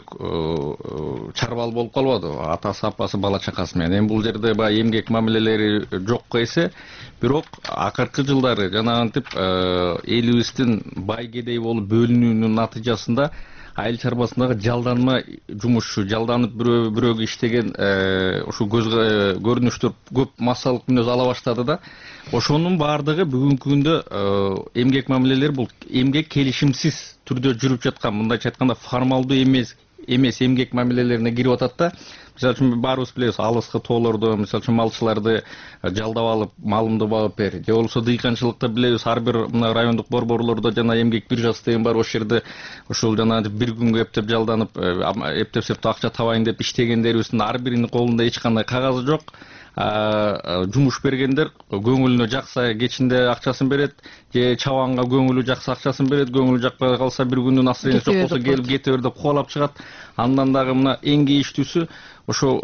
бүлөлүк чарбал болуп калбады. Атасы, апасы, бала чакасы менен. Эми бул жерде баягы эмгек мамилелери жокко эсе, бирок акыркы жылдары жанагынтип элибиздин бай кедей болуп бөлүнүүнүн натыйжасында айыл чарбасындагы жалданма жумушчу, жалданып бирөө бирөөгө иштеген ушул көзгө көрүнүштөр көп массалык мүнөз ала баштады да. Ошонун баардыгы бүгүнкү күндө эмгек мамилелери бул эмгек келишимсиз түрдө жүрүп жаткан, мындайча айтканда формалдуу эмес эмес эмгек мамилелерине кирип атат да. Мисалы үчүн баарыбыз билебиз, алыскы тоолордо мисалы үчүн малчыларды жалдап алып, малымды багып бер. Же болбосо дыйканчылыкта билебиз, ар бир мына райондук борборлордо жана эмгек биржасы деген бар, ошол жерде ушул жана бир күнгө эптеп жалданып, эптеп септеп акча табайын деп иштегендерибиздин ар биринин колунда эч кандай кагазы жок. Жумуш бергендер көңүлүнө жакса кечинде акчасын берет, же чабанга көңүлү жакса акчасын берет, көңүлү жакпай калса бир күндүн настроениясы жок болсо келип кете бер деп кубалап чыгат. Андан дагы мына эң кейиштүүсү ошо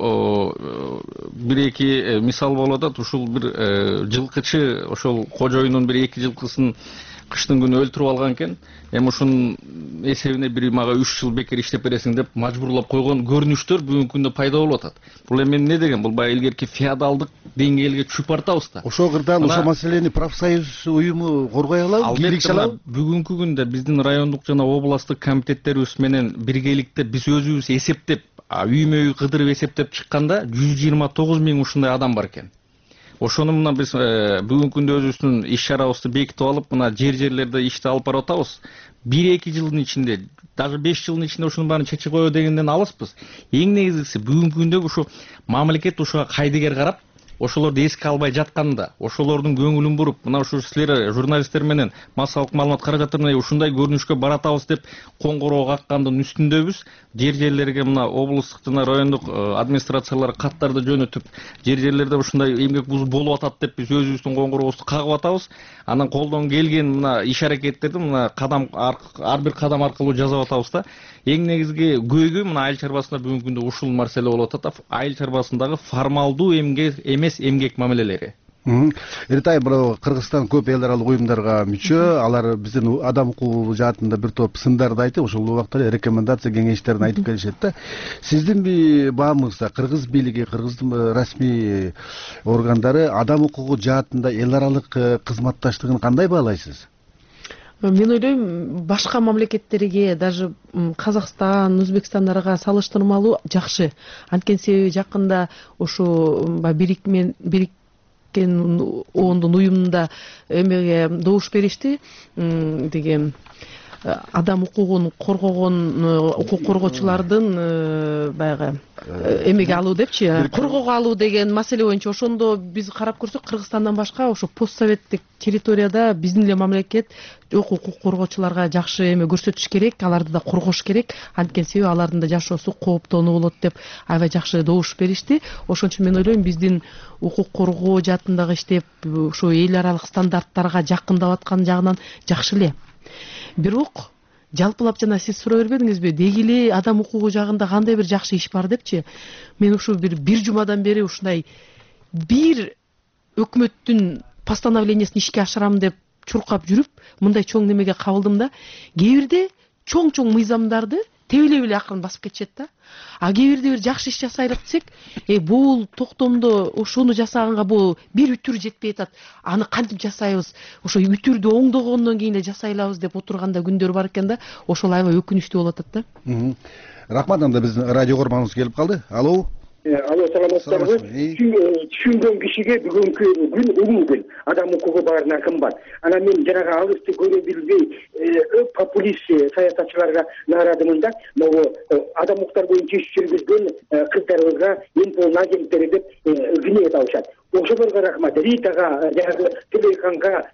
бир эки мисал болуп атат. Ушул бир жылкычы ошол кожоюнун бир эки жылкысын кыштын күнү өлтүрүп алган экен. Эми ушунун эсебине бири мага үч жыл бекер иштеп бересиң деп мажбурлап койгон көрүнүштөр бүгүнкү күндө пайда болуп атат. Бул эми эмне деген? Бул баягы илгерки феодалдык деңгээлге чүп артабыз да. Ошол кырдаал ошол маселени профсоюз уюму коргой алабы, бийликчи алабы? Бүгүнкү күндө биздин райондук жана областтык комитеттерибиз менен биргеликте биз өзүбүз эсептеп, үймө үй кыдырып эсептеп чыкканда жүз жыйырма тогуз миң ушундай адам бар экен. Ошону мына биз бүгүнкү күндө өзүбүздүн иш чарабызды бекитип алып, мына жер жерлерде ишти алып барып атабыз. бир эки жылдын ичинде, даже беш жылдын ичинде ушунун баарын чечип коё дегенден алыспыз. Эң негизгиси бүгүнкү күндө ушу мамлекет ушуга кайдыгер карап, ошолорду эске албай жатканда, ошолордун көңүлүн буруп, мына ушу силер журналисттер менен массалык маалымат каражаттары менен ушундай көрүнүшкө баратабыз деп коңгуроо каккандын үстүндөбүз. Жер жерлерге мына облустук жана райондук администрациялар каттарды жөнөтүп, жер жерлерде ушундай эмгек бузуу болуп атат деп биз өзүбүздүн коңгурообузду кагып атабыз. Анан колдон келген мына иш аракеттерди мына кадам ар бир кадам аркылуу жасап атабыз да. Эң негизги көйгөй мына айыл чарбасында бүгүнкү күндө ушул маселе болуп атат. Айыл чарбасындагы формалдуу эмгек эмес эмгек мамилелери. Эртай, бирок Кыргызстан көп эл аралык уюмдарга мүчө, алар биздин адам укугу жаатында бир топ сындарды айтып, ошол убакта эле рекомендация кеңештерин айтып келишет да. Сиздин баамыңызда Кыргыз бийлиги, Кыргыздын расмий органдары адам укугу жаатында эл аралык кызматташтыгын кандай баалайсыз? Мен ойлойм, башка мамлекеттерге, даже Казакстан, Өзбекстандарга салыштырмалуу жакшы. Анткени себеби жакында ошо бирикмен бирик ондун уюмунда эмеге добуш беришти, деген адам укугун коргогон укук коргоочулардын баягы эмеге алуу депчи, коргоого алуу деген маселе боюнча. Ошондо биз карап көрсөк, Кыргызстандан башка ошо постсоветтик территорияда биздин эле мамлекет укук коргоочуларга жакшы эме көрсөтүш керек, аларды да коргош керек. Анткени себеби алардын да жашоосу кооптонуу болот деп аябай жакшы добуш беришти. Ошон үчүн мен ойлойм, биздин укук коргоо жаатындагы иштеп, ошо эл аралык стандарттарга жакындап аткан жагынан жакшы эле. Бирок жалпылап жана сиз суроо бербедиңизби, деги эле адам укугу жагында кандай бир жакшы иш бар депчи. Мен ушу бир бир жумадан бери ушундай бир өкмөттүн постановлениясын ишке ашырам деп чуркап жүрүп, мындай чоң немеге кабылдым да. Кээ бирде чоң-чоң мыйзамдарды тебелеп эле акырын басып кетишет да. А кээ бирде бир жакшы иш жасайлык десек, э бул токтомдо ошону жасаганга бул бир үтүр жетпей атат. Аны кантип жасайбыз? Ошо үтүрдү оңдогондон кийин эле жасайлабыз деп отурганда күндөр бар экен да. Ошол аябай өкүнүчтүү болуп атат да. Рахмат, анда биздин радио көрманыбыз келип калды. Алло. Алло, саламатсыздарбы? Түшүнгөн кишиге бүгүнкү күн улуу күн. Адам укугу баарына кымбат. Анан мен жанагы алысты көрө билбей, популист саясатчыларга нааразымын да. Могу адам укуктар боюнча иш жүргүзгөн кыздарыбызга эмпол агенттери деп күнөө табышат. Ошолорго рахмат. Ритага, жанагы Тилейханга,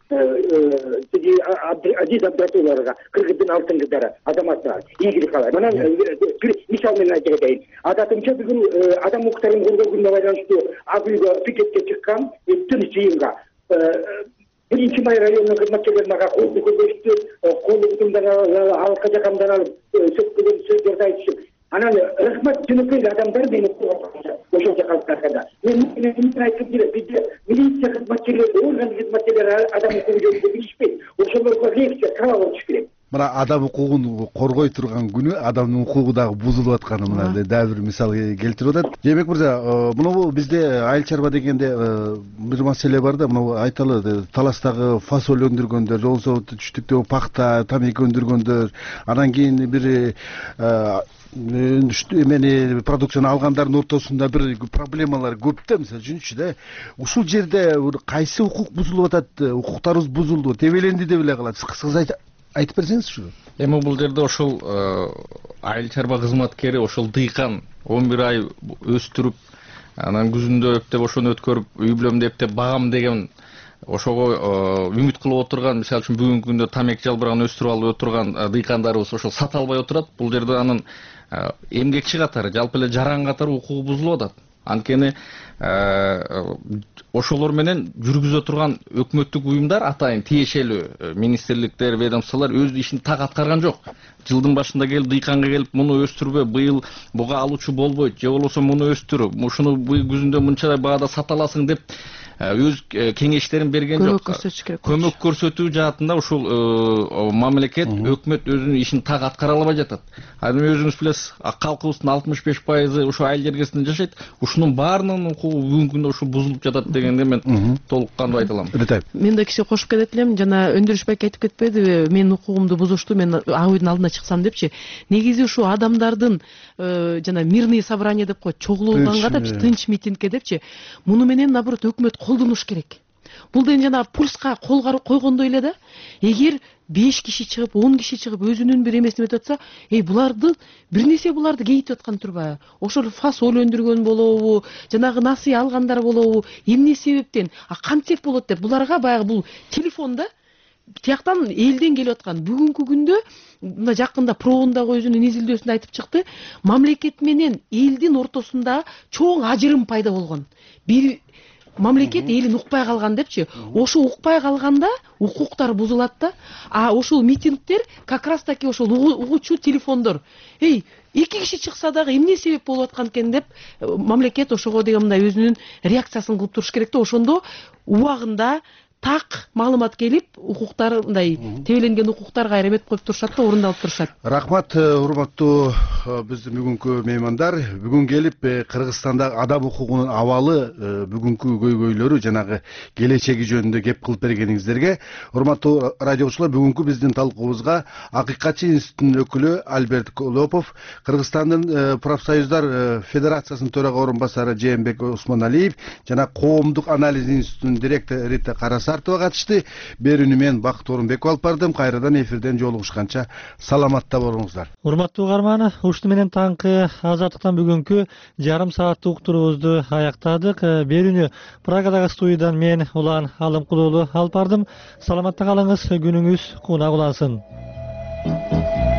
Азиз Абдратуловага, Кыргыздын алтын кыздары, азаматтар, ийгилик каалайм. Анан бир мисал менен айта кетейин. Адатымча бүгүн адам укуктарын коргоо күнүнө байланыштуу ак үйгө пикетке чыккан түн жыйынга биринчи май районунун кызматкерлери мага колду көбөйүштү, колду бутумдан алыкка жакамдан алып сөккөлөн сөздөрдү айтышып. Анан рахмат, жөнөкөй адамдар мени ошол жака калганда. Мен мен айтып жүрөм, бизде милиция кызматкерлери, орган кызматкерлери адам укугу жөнүндө билишпейт. Ошолорго лекция сабак өтүш керек. Мына адам укугун коргой турган күнү адамдын укугу дагы бузулуп атканы мына дагы бир мисал келтирип атат. Жээнбек мырза, мына бизде айыл чарба дегенде бир маселе бар да, мына айталы таластагы фасоль өндүргөндөр, же болбосо түштүктөгү пакта, тамеки өндүргөндөр, анан кийин бир эмени продукцияны алгандардын ортосунда бир проблемалар көп да. Мисалы үчүнчү да, ушул жерде кайсы укук бузулуп атат, укуктарыбыз бузулду, тебеленди деп эле калат. Кыскасы айтып берсеңиз ушу. Эми бул жерде ошол айыл чарба кызматкери, ошол дыйкан он бир ай өстүрүп, анан күзүндө эптеп ошону өткөрүп, үй бүлөмдү эптеп багам деген ошого үмүт кылып отурган, мисалы үчүн бүгүнкү күндө тамеки жалбырагын өстүрүп алып отурган дыйкандарыбыз ошол сата албай отурат. Бул жерде анын эмгекчи катары, жалпы эле жаран катары укугу бузулуп атат. Анткени ошолор менен жүргүзө турган өкмөттүк уюмдар атайын тиешелүү министрликтер, ведомстволор өз ишин так аткарган жок. Жылдын башында келип дыйканга келип муну өстүрбө, быйыл буга алуучу болбойт, же болбосо муну өстүр, ушуну быйыл күзүндө мынча баада сата аласың деп өз кеңештерин берген жок. Көмөк көрсөтүү жаатында ушул мамлекет, өкмөт өзүнүн ишин так аткара албай жатат. Анан өзүңүз билесиз, калкыбыздын алтымыш беш пайызы ушул айыл жергесинде жашайт. Ушунун баарынын укугу бүгүнкү күндө ушул бузулуп жатат дегенде мен толук кандуу айта алам. Мен да кичине кошуп кетет элем, жана өндүрүшбек айтып кетпедиби, менин укугумду бузушту, мен АУйдун алдына чыксам депчи. Негизи ушу адамдардын жана мирный собрание деп коет, чогулганга депчи, тынч митингке депчи, муну менен наоборот өкмөт колдонуш керек. Бул деген жана пульска кол койгондой эле да. Эгер беш киши чыгып, он киши чыгып өзүнүн бир эмесин өтүп атса, эй буларды бир нерсе буларды кейитип аткан турбайбы? Ошол фасоль өндүргөн болобу, жанагы насый алгандар болобу, эмне себептен? А кантсек болот деп буларга баягы бул телефонда тияктан элден келип аткан бүгүнкү күндө мына жакында проундагы өзүнүн изилдөөсүндө айтып чыкты, мамлекет менен элдин ортосунда чоң ажырым пайда болгон. Бир мамлекет элин укпай калган депчи. Ошо укпай калганда укуктар бузулат да. А ошол митингдер как раз таки ошол угуучу телефондор. Эй, эки киши чыкса дагы эмне себеп болуп аткан экен деп мамлекет ошого деген мындай өзүнүн реакциясын кылып туруш керек да. Ошондо убагында так маалымат келип, укуктар мындай тебеленген укуктар кайра эметип коюп турушат да, орундалып турушат. Рахмат, урматтуу биздин бүгүнкү меймандар. Бүгүн келип Кыргызстандагы адам укугунун абалы, бүгүнкү көйгөйлөрү, жанагы келечеги жөнүндө кеп кылып бергениңиздерге. Урматтуу радиочулар, бүгүнкү биздин талкуубузга Акыйкатчы институтунун өкүлү Альберт Колопов, Кыргызстандын профсоюздар федерациясынын төрага орун басары Жээнбек Осмоналиев жана Коомдук анализ институтунун директору Рита Карасартова катышты. Берүүнү мен Бакыт Орунбеков алып бардым. Кайрадан эфирден жолугушканча саламатта болуңуздар. Урматтуу угарман, ушуну менен таңкы Азаттыктан бүгүнкү жарым сааттык уктуруубузду аяктадык. Берүүнү Прагадагы студиядан мен Улан Алымкулуулу алып бардым. Саламатта калыңыз, күнүңүз кууна улансын.